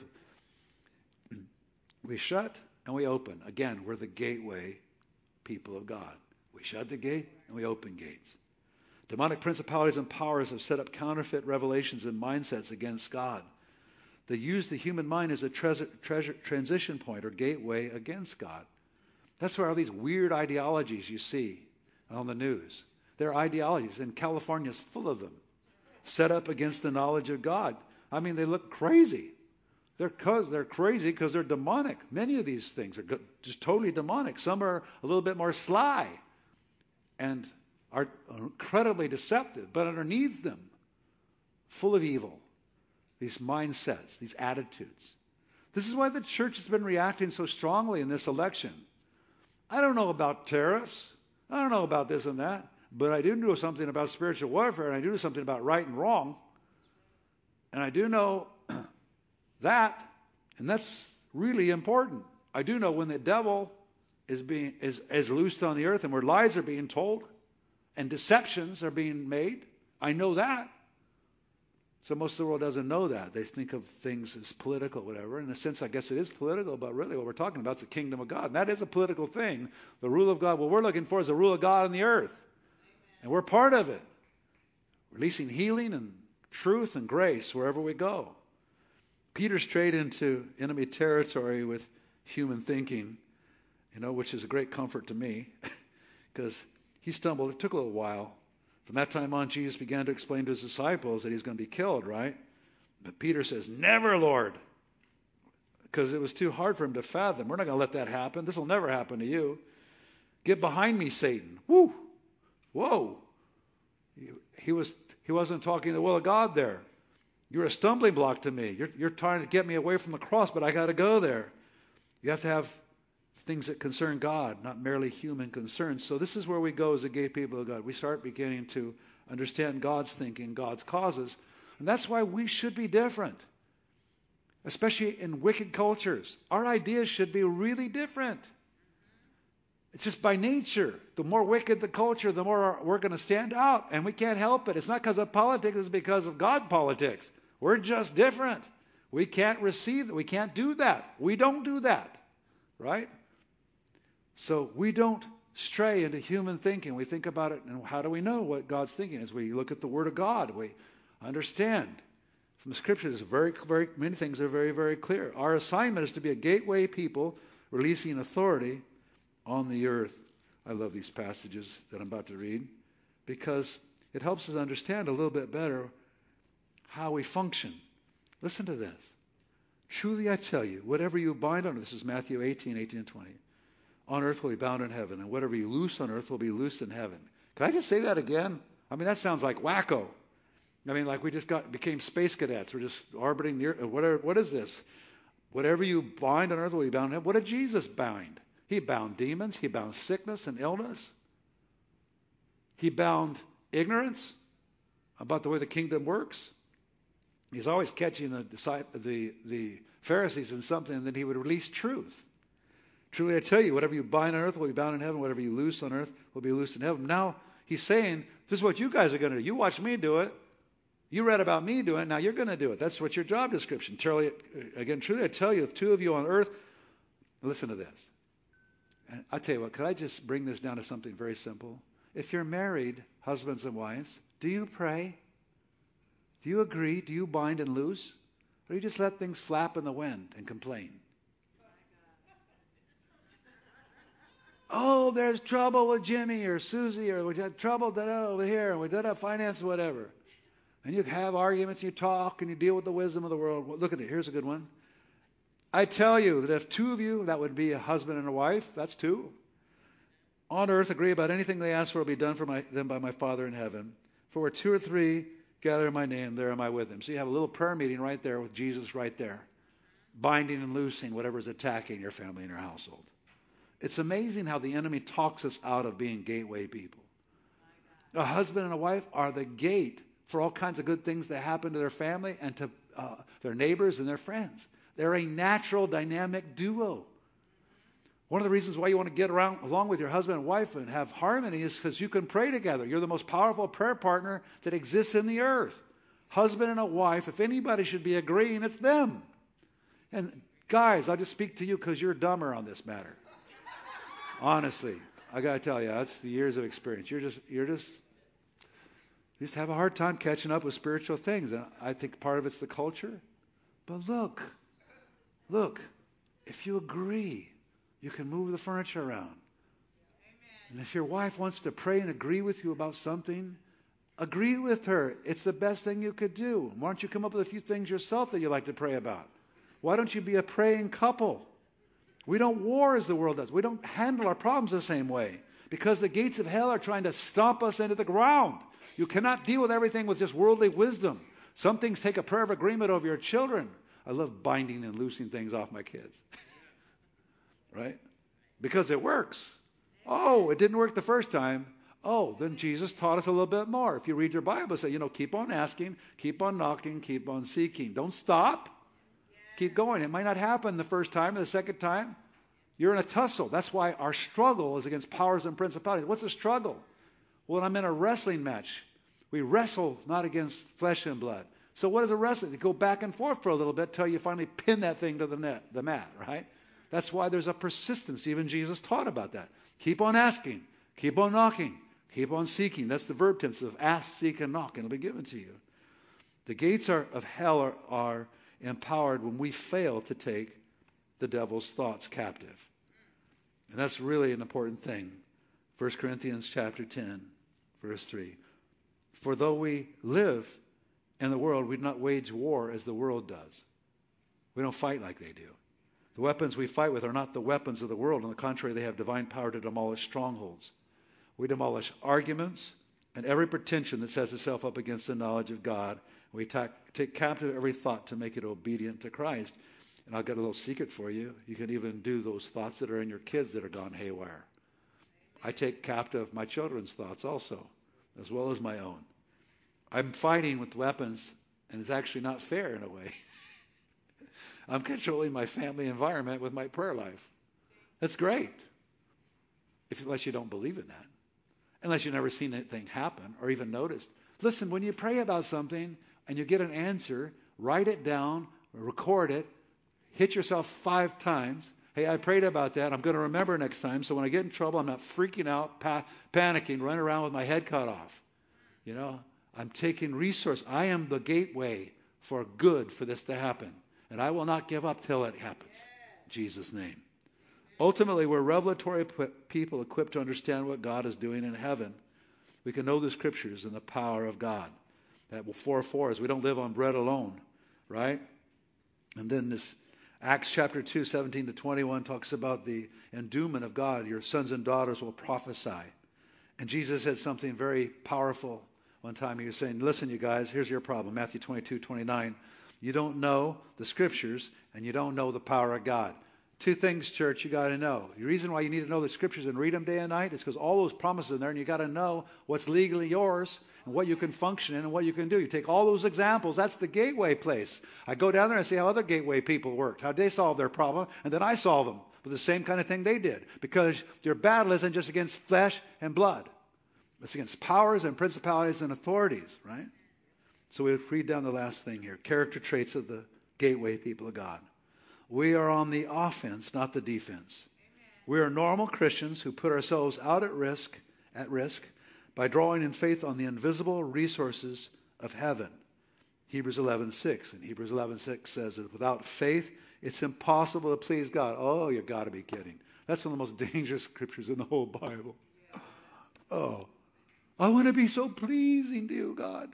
We shut and we open. Again, we're the gateway people of God. We shut the gate and we open gates. Demonic principalities and powers have set up counterfeit revelations and mindsets against God. They use the human mind as a treasure, treasure, transition point or gateway against God. That's where all these weird ideologies you see on the news. They're ideologies, and California is full of them, set up against the knowledge of God. I mean, they look crazy. They're, co- they're crazy because they're demonic. Many of these things are go- just totally demonic. Some are a little bit more sly and are incredibly deceptive, but underneath them, full of evil. These mindsets, these attitudes. This is why the church has been reacting so strongly in this election. I don't know about tariffs. I don't know about this and that, but I do know something about spiritual warfare, and I do know something about right and wrong. And I do know that, and that's really important. I do know when the devil is being is, is loosed on the earth and where lies are being told and deceptions are being made. I know that. So most of the world doesn't know that. They think of things as political, whatever. In a sense, I guess it is political, but really what we're talking about is the kingdom of God. And that is a political thing. The rule of God, what we're looking for is the rule of God on the earth. Amen. And we're part of it. Releasing healing and truth and grace wherever we go. Peter strayed into enemy territory with human thinking, you know, which is a great comfort to me because he stumbled. It took a little while. From that time on, Jesus began to explain to his disciples that he's going to be killed, right? But Peter says, never, Lord, because it was too hard for him to fathom. We're not going to let that happen. This will never happen to you. Get behind me, Satan. Woo! Whoa! He, he, was, he wasn't talking the will of God there. You're a stumbling block to me. You're, you're trying to get me away from the cross, but I got to go there. You have to have things that concern God, not merely human concerns. So this is where we go as a gay people of God. We start beginning to understand God's thinking, God's causes. And that's why we should be different, especially in wicked cultures. Our ideas should be really different. It's just by nature. The more wicked the culture, the more we're going to stand out. And we can't help it. It's not because of politics. It's because of God politics. We're just different. We can't receive that. We can't do that. We don't do that. Right? So we don't stray into human thinking. We think about it, and how do we know what God's thinking? As we look at the Word of God, we understand From the scriptures, very, very many things are very, very clear. Our assignment is to be a gateway people, releasing authority on the earth. I love these passages that I'm about to read because it helps us understand a little bit better how we function. Listen to this. Truly I tell you, whatever you bind on earth, this is Matthew eighteen, eighteen and twenty, on earth will be bound in heaven, and whatever you loose on earth will be loosed in heaven. Can I just say that again? I mean, that sounds like wacko. I mean, like we just got became space cadets. We're just orbiting near. Whatever. What is this? Whatever you bind on earth will be bound in heaven. What did Jesus bind? He bound demons. He bound sickness and illness. He bound ignorance about the way the kingdom works. He's always catching the the the Pharisees in something, and then he would release truth. Truly I tell you, whatever you bind on earth will be bound in heaven. Whatever you loose on earth will be loosed in heaven. Now he's saying, this is what you guys are going to do. You watch me do it. You read about me doing it. Now you're going to do it. That's what your job description. Truly, again, truly I tell you, if two of you on earth, listen to this. And I tell you what, could I just bring this down to something very simple? If you're married, husbands and wives, do you pray? Do you agree? Do you bind and loose? Or do you just let things flap in the wind and complain? Oh, there's trouble with Jimmy or Susie, or we had trouble over here, and we did have finance, whatever. And you have arguments, you talk, and you deal with the wisdom of the world. Well, look at it. Here's a good one. I tell you that if two of you, that would be a husband and a wife, that's two, on earth agree about anything they ask for will be done for my, them by my Father in heaven. For where two or three gather in my name, there am I with them. So you have a little prayer meeting right there with Jesus right there, binding and loosing whatever's attacking your family and your household. It's amazing how the enemy talks us out of being gateway people. A husband and a wife are the gate for all kinds of good things that happen to their family and to uh, their neighbors and their friends. They're a natural, dynamic duo. One of the reasons why you want to get around along with your husband and wife and have harmony is because you can pray together. You're the most powerful prayer partner that exists in the earth. Husband and a wife, if anybody should be agreeing, it's them. And guys, I'll just speak to you because you're dumber on this matter. Honestly, I got to tell you, that's the years of experience. You're just, you're just, you just have a hard time catching up with spiritual things. And I think part of it's the culture. But look, look, if you agree, you can move the furniture around. Amen. And if your wife wants to pray and agree with you about something, agree with her. It's the best thing you could do. Why don't you come up with a few things yourself that you like to pray about? Why don't you be a praying couple? We don't war as the world does. We don't handle our problems the same way because the gates of hell are trying to stomp us into the ground. You cannot deal with everything with just worldly wisdom. Some things take a prayer of agreement over your children. I love binding and loosing things off my kids. Right? Because it works. Oh, it didn't work the first time. Oh, then Jesus taught us a little bit more. If you read your Bible, say, you know, keep on asking, keep on knocking, keep on seeking. Don't stop. Keep going. It might not happen the first time or the second time. You're in a tussle. That's why our struggle is against powers and principalities. What's a struggle? Well, I'm in a wrestling match. We wrestle not against flesh and blood. So what is a wrestling? You go back and forth for a little bit till you finally pin that thing to the net, the mat, right? That's why there's a persistence. Even Jesus taught about that. Keep on asking. Keep on knocking. Keep on seeking. That's the verb tense of ask, seek, and knock, and it'll be given to you. The gates are, of hell are, are empowered when we fail to take the devil's thoughts captive. And that's really an important thing. First Corinthians chapter ten, verse three. For though we live in the world, we do not wage war as the world does. We don't fight like they do. The weapons we fight with are not the weapons of the world. On the contrary, they have divine power to demolish strongholds. We demolish arguments and every pretension that sets itself up against the knowledge of God. We ta- take captive every thought to make it obedient to Christ. And I'll get a little secret for you. You can even do those thoughts that are in your kids that are gone haywire. I take captive my children's thoughts also, as well as my own. I'm fighting with weapons, and it's actually not fair in a way. I'm controlling my family environment with my prayer life. That's great. If, unless you don't believe in that. Unless you've never seen anything happen or even noticed. Listen, when you pray about something and you get an answer, write it down, record it, hit yourself five times. Hey, I prayed about that. I'm going to remember next time. So when I get in trouble, I'm not freaking out, pa- panicking, running around with my head cut off. You know, I'm taking resource. I am the gateway for good for this to happen. And I will not give up till it happens. In Jesus' name. Ultimately, we're revelatory people equipped to understand what God is doing in heaven. We can know the scriptures and the power of God. That four four is we don't live on bread alone, right? And then this Acts chapter two, seventeen to twenty-one talks about the endowment of God. Your sons and daughters will prophesy. And Jesus said something very powerful one time. He was saying, listen, you guys, here's your problem. Matthew twenty-two, twenty-nine. You don't know the scriptures and you don't know the power of God. Two things, church, you got to know. The reason why you need to know the scriptures and read them day and night is because all those promises in there, and you got to know what's legally yours and what you can function in and what you can do. You take all those examples. That's the gateway place. I go down there and see how other gateway people worked, how they solved their problem, and then I solve them with the same kind of thing they did. Because your battle isn't just against flesh and blood. It's against powers and principalities and authorities, right? So we read down the last thing here. Character traits of the gateway people of God. We are on the offense, not the defense. Amen. We are normal Christians who put ourselves out at risk, at risk by drawing in faith on the invisible resources of heaven. Hebrews eleven six. And Hebrews eleven six says that without faith, it's impossible to please God. Oh, you got to be kidding. That's one of the most dangerous scriptures in the whole Bible. Yeah. Oh, I want to be so pleasing to you, God.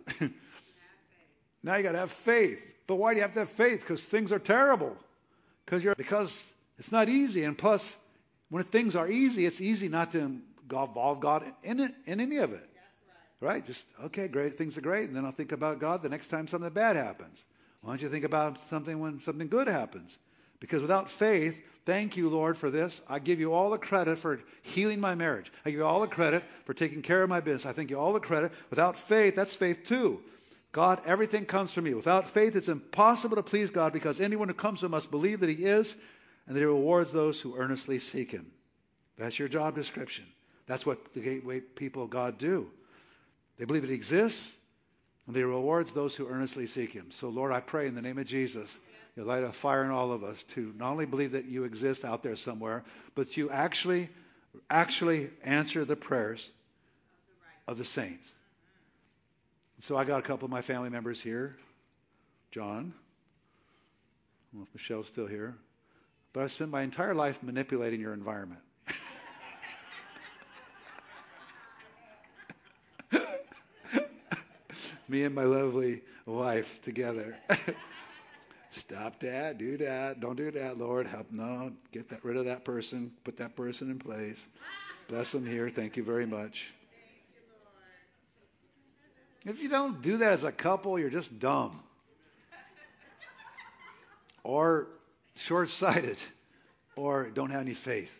Now you got to have faith. But why do you have to have faith? Because things are terrible. Because you're because it's not easy, and plus, when things are easy, it's easy not to involve God in it, in any of it. That's right. Right? Just okay, great, things are great, and then I'll think about God the next time something bad happens. Why don't you think about something when something good happens? Because without faith, thank you, Lord, for this. I give you all the credit for healing my marriage. I give you all the credit for taking care of my business. I thank you all the credit. Without faith, that's faith too. God, everything comes from you. Without faith, it's impossible to please God because anyone who comes to him must believe that he is and that he rewards those who earnestly seek him. That's your job description. That's what the gateway people of God do. They believe that he exists and that he rewards those who earnestly seek him. So, Lord, I pray in the name of Jesus, you light a fire in all of us to not only believe that you exist out there somewhere, but you actually, actually answer the prayers of the saints. So I got a couple of my family members here. John. I don't know if Michelle's still here. But I've spent my entire life manipulating your environment. Me and my lovely wife together. Stop that. Do that. Don't do that, Lord. Help. No. Get that rid of that person. Put that person in place. Bless them here. Thank you very much. If you don't do that as a couple, you're just dumb. Or short-sighted. Or don't have any faith.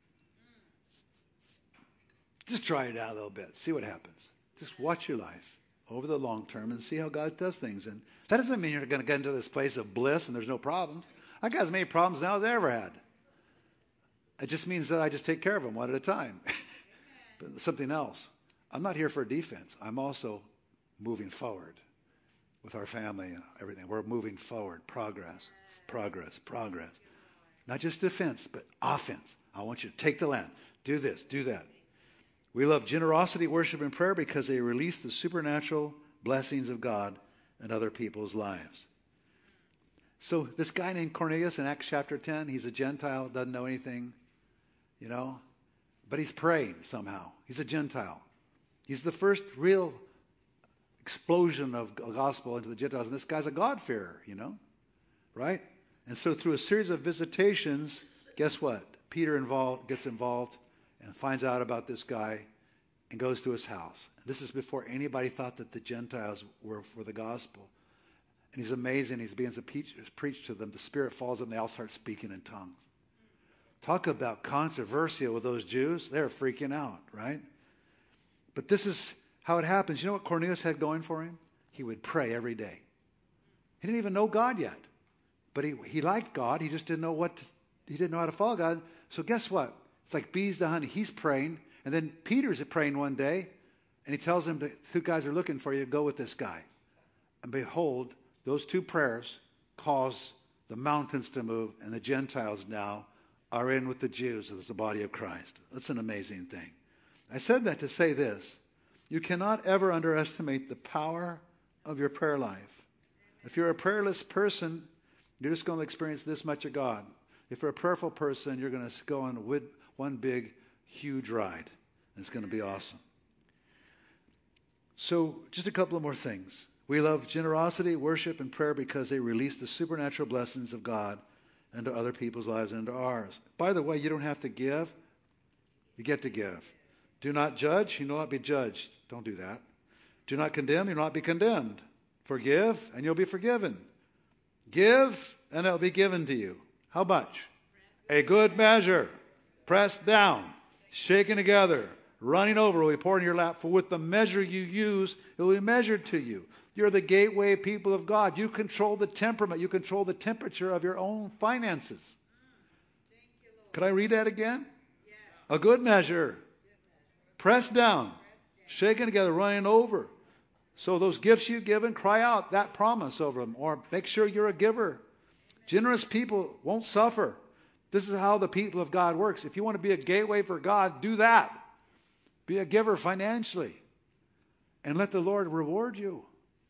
Just try it out a little bit. See what happens. Just watch your life over the long term and see how God does things. And that doesn't mean you're going to get into this place of bliss and there's no problems. I got as many problems now as I ever had. It just means that I just take care of them one at a time. But something else. I'm not here for defense. I'm also moving forward with our family and everything. We're moving forward. Progress, progress, progress. Not just defense, but offense. I want you to take the land. Do this, do that. We love generosity, worship, and prayer because they release the supernatural blessings of God in other people's lives. So this guy named Cornelius in Acts chapter ten, he's a Gentile, doesn't know anything, you know, but he's praying somehow. He's a Gentile. He's the first real explosion of gospel into the Gentiles. And this guy's a God-fearer, you know, right? And so through a series of visitations, guess what? Peter involved, gets involved and finds out about this guy and goes to his house. This is before anybody thought that the Gentiles were for the gospel. And he's amazing. He's beginning to preach, preach to them. The Spirit falls on them. They all start speaking in tongues. Talk about controversial with those Jews. They're freaking out, right? But this is how it happens. You know what Cornelius had going for him? He would pray every day. He didn't even know God yet. But he, he liked God. He just didn't know what to, he didn't know how to follow God. So guess what? It's like bees to honey. He's praying. And then Peter's praying one day. And he tells him, the two guys are looking for you. Go with this guy. And behold, those two prayers cause the mountains to move. And the Gentiles now are in with the Jews as the body of Christ. That's an amazing thing. I said that to say this. You cannot ever underestimate the power of your prayer life. If you're a prayerless person, you're just going to experience this much of God. If you're a prayerful person, you're going to go on with one big, huge ride. It's going to be awesome. So just a couple of more things. We love generosity, worship, and prayer because they release the supernatural blessings of God into other people's lives and into ours. By the way, you don't have to give. You get to give. Do not judge. You will not be judged. Don't do that. Do not condemn. You will not be condemned. Forgive, and you'll be forgiven. Give, and it'll be given to you. How much? A good measure. Pressed down. Shaken together. Running over will be poured in your lap. For with the measure you use, it will be measured to you. You're the gateway people of God. You control the temperament. You control the temperature of your own finances. Could I read that again? A good measure. Pressed down. Shaken together. Running over. So those gifts you've given, cry out that promise over them. Or make sure you're a giver. Generous people won't suffer. This is how the people of God works. If you want to be a gateway for God, do that. Be a giver financially. And let the Lord reward you.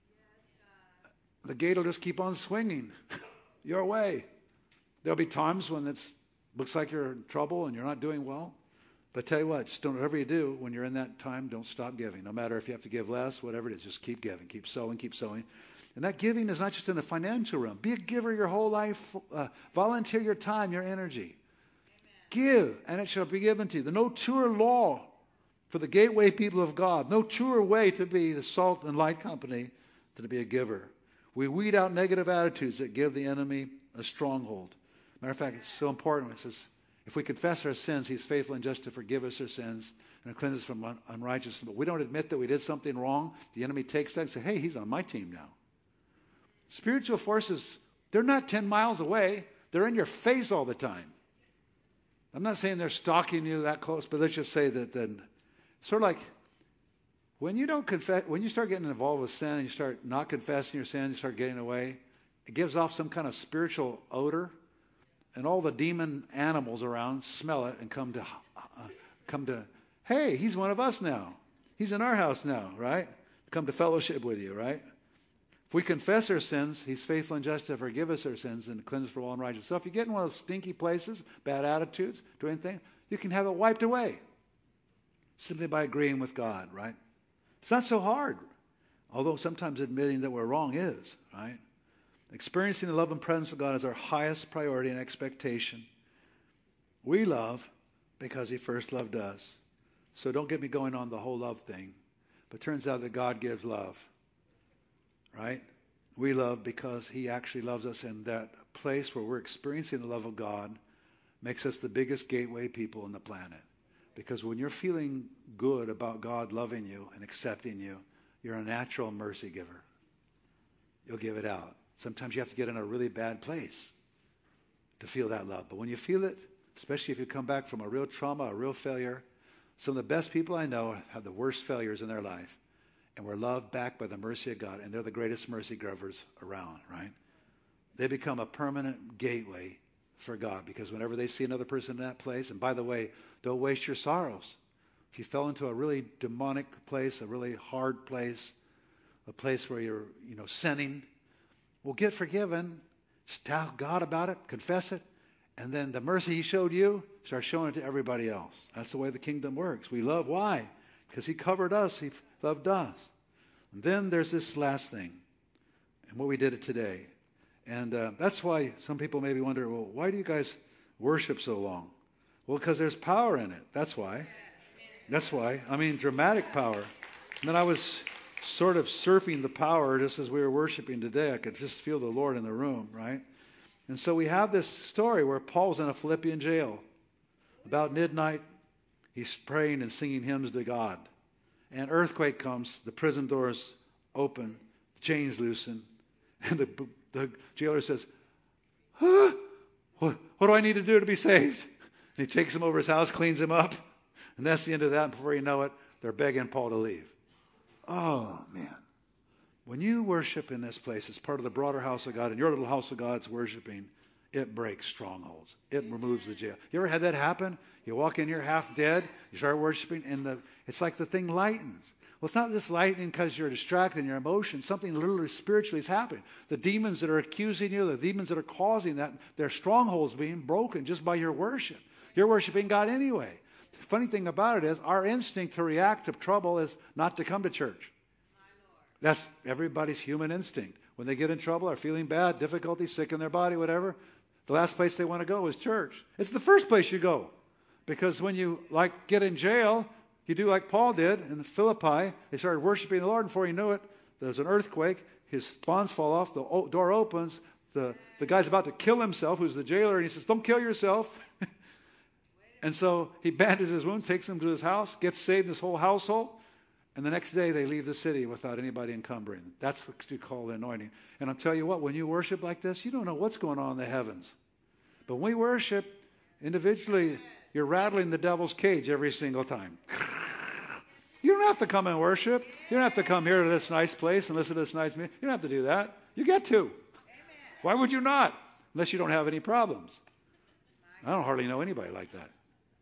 The gate will just keep on swinging your way. There'll be times when it looks like you're in trouble and you're not doing well. But tell you what, just don't, whatever you do, when you're in that time, don't stop giving. No matter if you have to give less, whatever it is, just keep giving. Keep sowing, keep sowing. And that giving is not just in the financial realm. Be a giver your whole life. Uh, volunteer your time, your energy. Amen. Give, and it shall be given to you. There's no truer law for the gateway people of God. No truer way to be the salt and light company than to be a giver. We weed out negative attitudes that give the enemy a stronghold. Matter of fact, it's so important. It says, if we confess our sins, he's faithful and just to forgive us our sins and to cleanse us from un- unrighteousness. But we don't admit that we did something wrong. The enemy takes that and says, hey, he's on my team now. Spiritual forces, they're not ten miles away. They're in your face all the time. I'm not saying they're stalking you that close, but let's just say that then, sort of like when you don't confess, when you start getting involved with sin and you start not confessing your sin, you start getting away, it gives off some kind of spiritual odor. And all the demon animals around smell it and come to, uh, come to, hey, he's one of us now. He's in our house now, right? Come to fellowship with you, right? If we confess our sins, he's faithful and just to forgive us our sins and cleanse us from all unrighteousness. So if you get in one of those stinky places, bad attitudes, doing things, you can have it wiped away simply by agreeing with God, right? It's not so hard, although sometimes admitting that we're wrong is, right? Experiencing the love and presence of God is our highest priority and expectation. We love because he first loved us. So don't get me going on the whole love thing. But it turns out that God gives love. Right? We love because he actually loves us, and that place where we're experiencing the love of God makes us the biggest gateway people on the planet. Because when you're feeling good about God loving you and accepting you, you're a natural mercy giver. You'll give it out. Sometimes you have to get in a really bad place to feel that love. But when you feel it, especially if you come back from a real trauma, a real failure, some of the best people I know have the worst failures in their life. And were loved back by the mercy of God. And they're the greatest mercy givers around, right? They become a permanent gateway for God. Because whenever they see another person in that place, and by the way, don't waste your sorrows. If you fell into a really demonic place, a really hard place, a place where you're, you know, sinning, well, get forgiven. Just tell God about it. Confess it. And then the mercy he showed you, start showing it to everybody else. That's the way the kingdom works. We love. Why? Because he covered us. He loved us. And then there's this last thing. And what we did it today. And uh, that's why some people maybe wonder, well, why do you guys worship so long? Well, because there's power in it. That's why. That's why. I mean, dramatic power. And then I was sort of surfing the power just as we were worshiping today. I could just feel the Lord in the room, right? And so we have this story where Paul's in a Philippian jail. About midnight, he's praying and singing hymns to God. An earthquake comes, the prison doors open, the chains loosen, and the, the jailer says, huh? what, what do I need to do to be saved? And he takes him over his house, cleans him up, and that's the end of that. And before you know it, they're begging Paul to leave. Oh, man. When you worship in this place as part of the broader house of God, and your little house of God's worshiping, it breaks strongholds. It removes the jail. You ever had that happen? You walk in here half dead, you start worshiping, and the it's like the thing lightens. Well, it's not just lightning because you're distracted in your emotions. Something literally spiritually is happening. The demons that are accusing you, the demons that are causing that, their strongholds being broken just by your worship. You're worshiping God anyway. The funny thing about it is our instinct to react to trouble is not to come to church. That's everybody's human instinct. When they get in trouble or feeling bad, difficulty, sick in their body, whatever, the last place they want to go is church. It's the first place you go. Because when you like get in jail, you do like Paul did in Philippi. They started worshiping the Lord, and before you knew it, there was an earthquake. His bonds fall off. The door opens. The, the guy's about to kill himself, who's the jailer, and he says, don't kill yourself. And so he bandages his wounds, takes him to his house, gets saved, his whole household. And the next day they leave the city without anybody encumbering. That's what you call the anointing. And I'll tell you what, when you worship like this, you don't know what's going on in the heavens. But when we worship individually, you're rattling the devil's cage every single time. You don't have to come and worship. You don't have to come here to this nice place and listen to this nice music. You don't have to do that. You get to. Why would you not? Unless you don't have any problems. I don't hardly know anybody like that.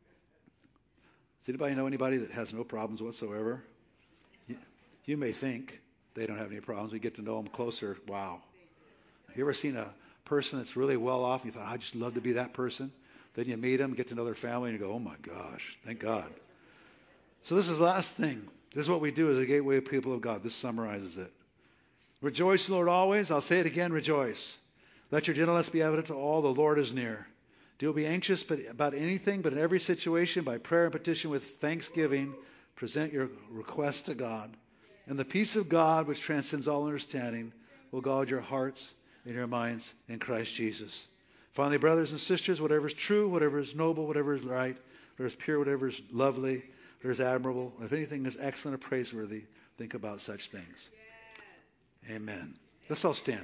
Does anybody know anybody that has no problems whatsoever? You, you may think they don't have any problems. We get to know them closer. Wow. Have you ever seen a person that's really well off? You thought, I'd just love to be that person. Then you meet them, get to know their family, and you go, oh my gosh, thank God. So this is the last thing. This is what we do as a gateway of people of God. This summarizes it. Rejoice, Lord, always. I'll say it again, rejoice. Let your gentleness be evident to all. The Lord is near. Do be anxious but about anything, but in every situation, by prayer and petition with thanksgiving, present your request to God. And the peace of God, which transcends all understanding, will guard your hearts and your minds in Christ Jesus. Finally, brothers and sisters, whatever is true, whatever is noble, whatever is right, whatever is pure, whatever is lovely, whatever is admirable, if anything is excellent or praiseworthy, think about such things. Yes. Amen. Let's all stand.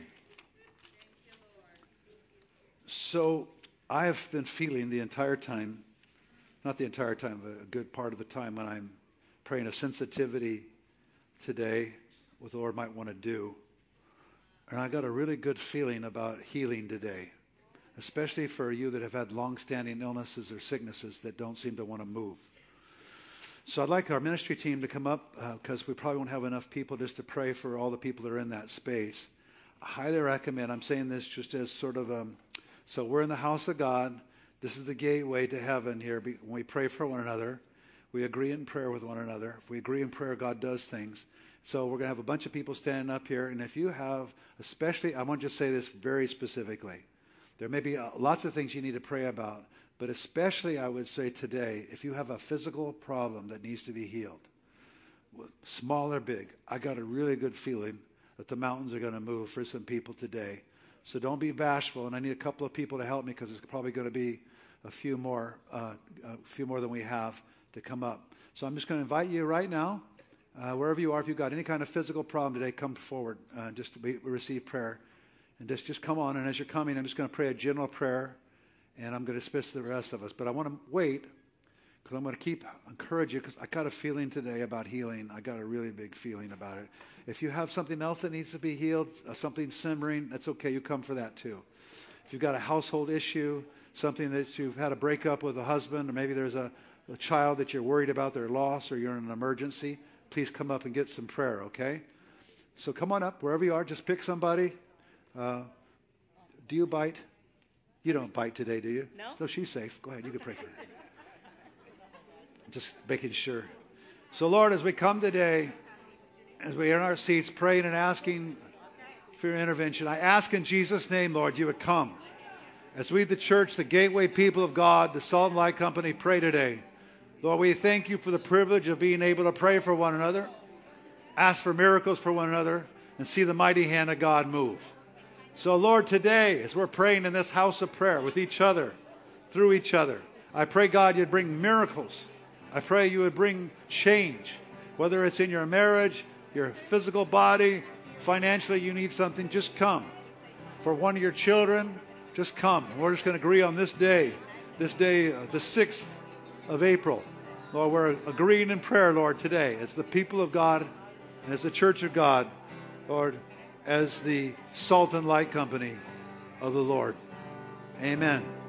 So I have been feeling the entire time, not the entire time, but a good part of the time when I'm praying a sensitivity today, what the Lord might want to do. And I got a really good feeling about healing today, especially for you that have had long-standing illnesses or sicknesses that don't seem to want to move. So I'd like our ministry team to come up because uh, we probably won't have enough people just to pray for all the people that are in that space. I highly recommend, I'm saying this just as sort of, um, so we're in the house of God. This is the gateway to heaven here. When we pray for one another, we agree in prayer with one another. If we agree in prayer, God does things. So we're going to have a bunch of people standing up here. And if you have, especially, I want to just say this very specifically. There may be uh, lots of things you need to pray about. But especially, I would say today, if you have a physical problem that needs to be healed, small or big, I got a really good feeling that the mountains are going to move for some people today. So don't be bashful. And I need a couple of people to help me because there's probably going to be a few more, uh, a few more than we have to come up. So I'm just going to invite you right now, uh, wherever you are, if you've got any kind of physical problem today, come forward uh, just to be, receive prayer. And just, just come on. And as you're coming, I'm just going to pray a general prayer. And I'm going to dismiss the rest of us. But I want to wait because I'm going to keep encourage you because I got a feeling today about healing. I got a really big feeling about it. If you have something else that needs to be healed, uh, something simmering, that's okay. You come for that too. If you've got a household issue, something that you've had a breakup with a husband, or maybe there's a, a child that you're worried about their loss, or you're in an emergency, please come up and get some prayer, okay? So come on up wherever you are. Just pick somebody. Uh, do you bite? You don't bite today, do you? No. So she's safe. Go ahead. You can pray for her. Just making sure. So, Lord, as we come today, as we are in our seats praying and asking for your intervention, I ask in Jesus' name, Lord, you would come. As we, the church, the gateway people of God, the Salt and Light Company, pray today. Lord, we thank you for the privilege of being able to pray for one another, ask for miracles for one another, and see the mighty hand of God move. So, Lord, today, as we're praying in this house of prayer with each other, through each other, I pray, God, you'd bring miracles. I pray you would bring change, whether it's in your marriage, your physical body, financially you need something, just come. For one of your children, just come. We're just going to agree on this day, this day, uh, the sixth of April. Lord, we're agreeing in prayer, Lord, today as the people of God, as the church of God, Lord, as the Salt and Light Company of the Lord. Amen.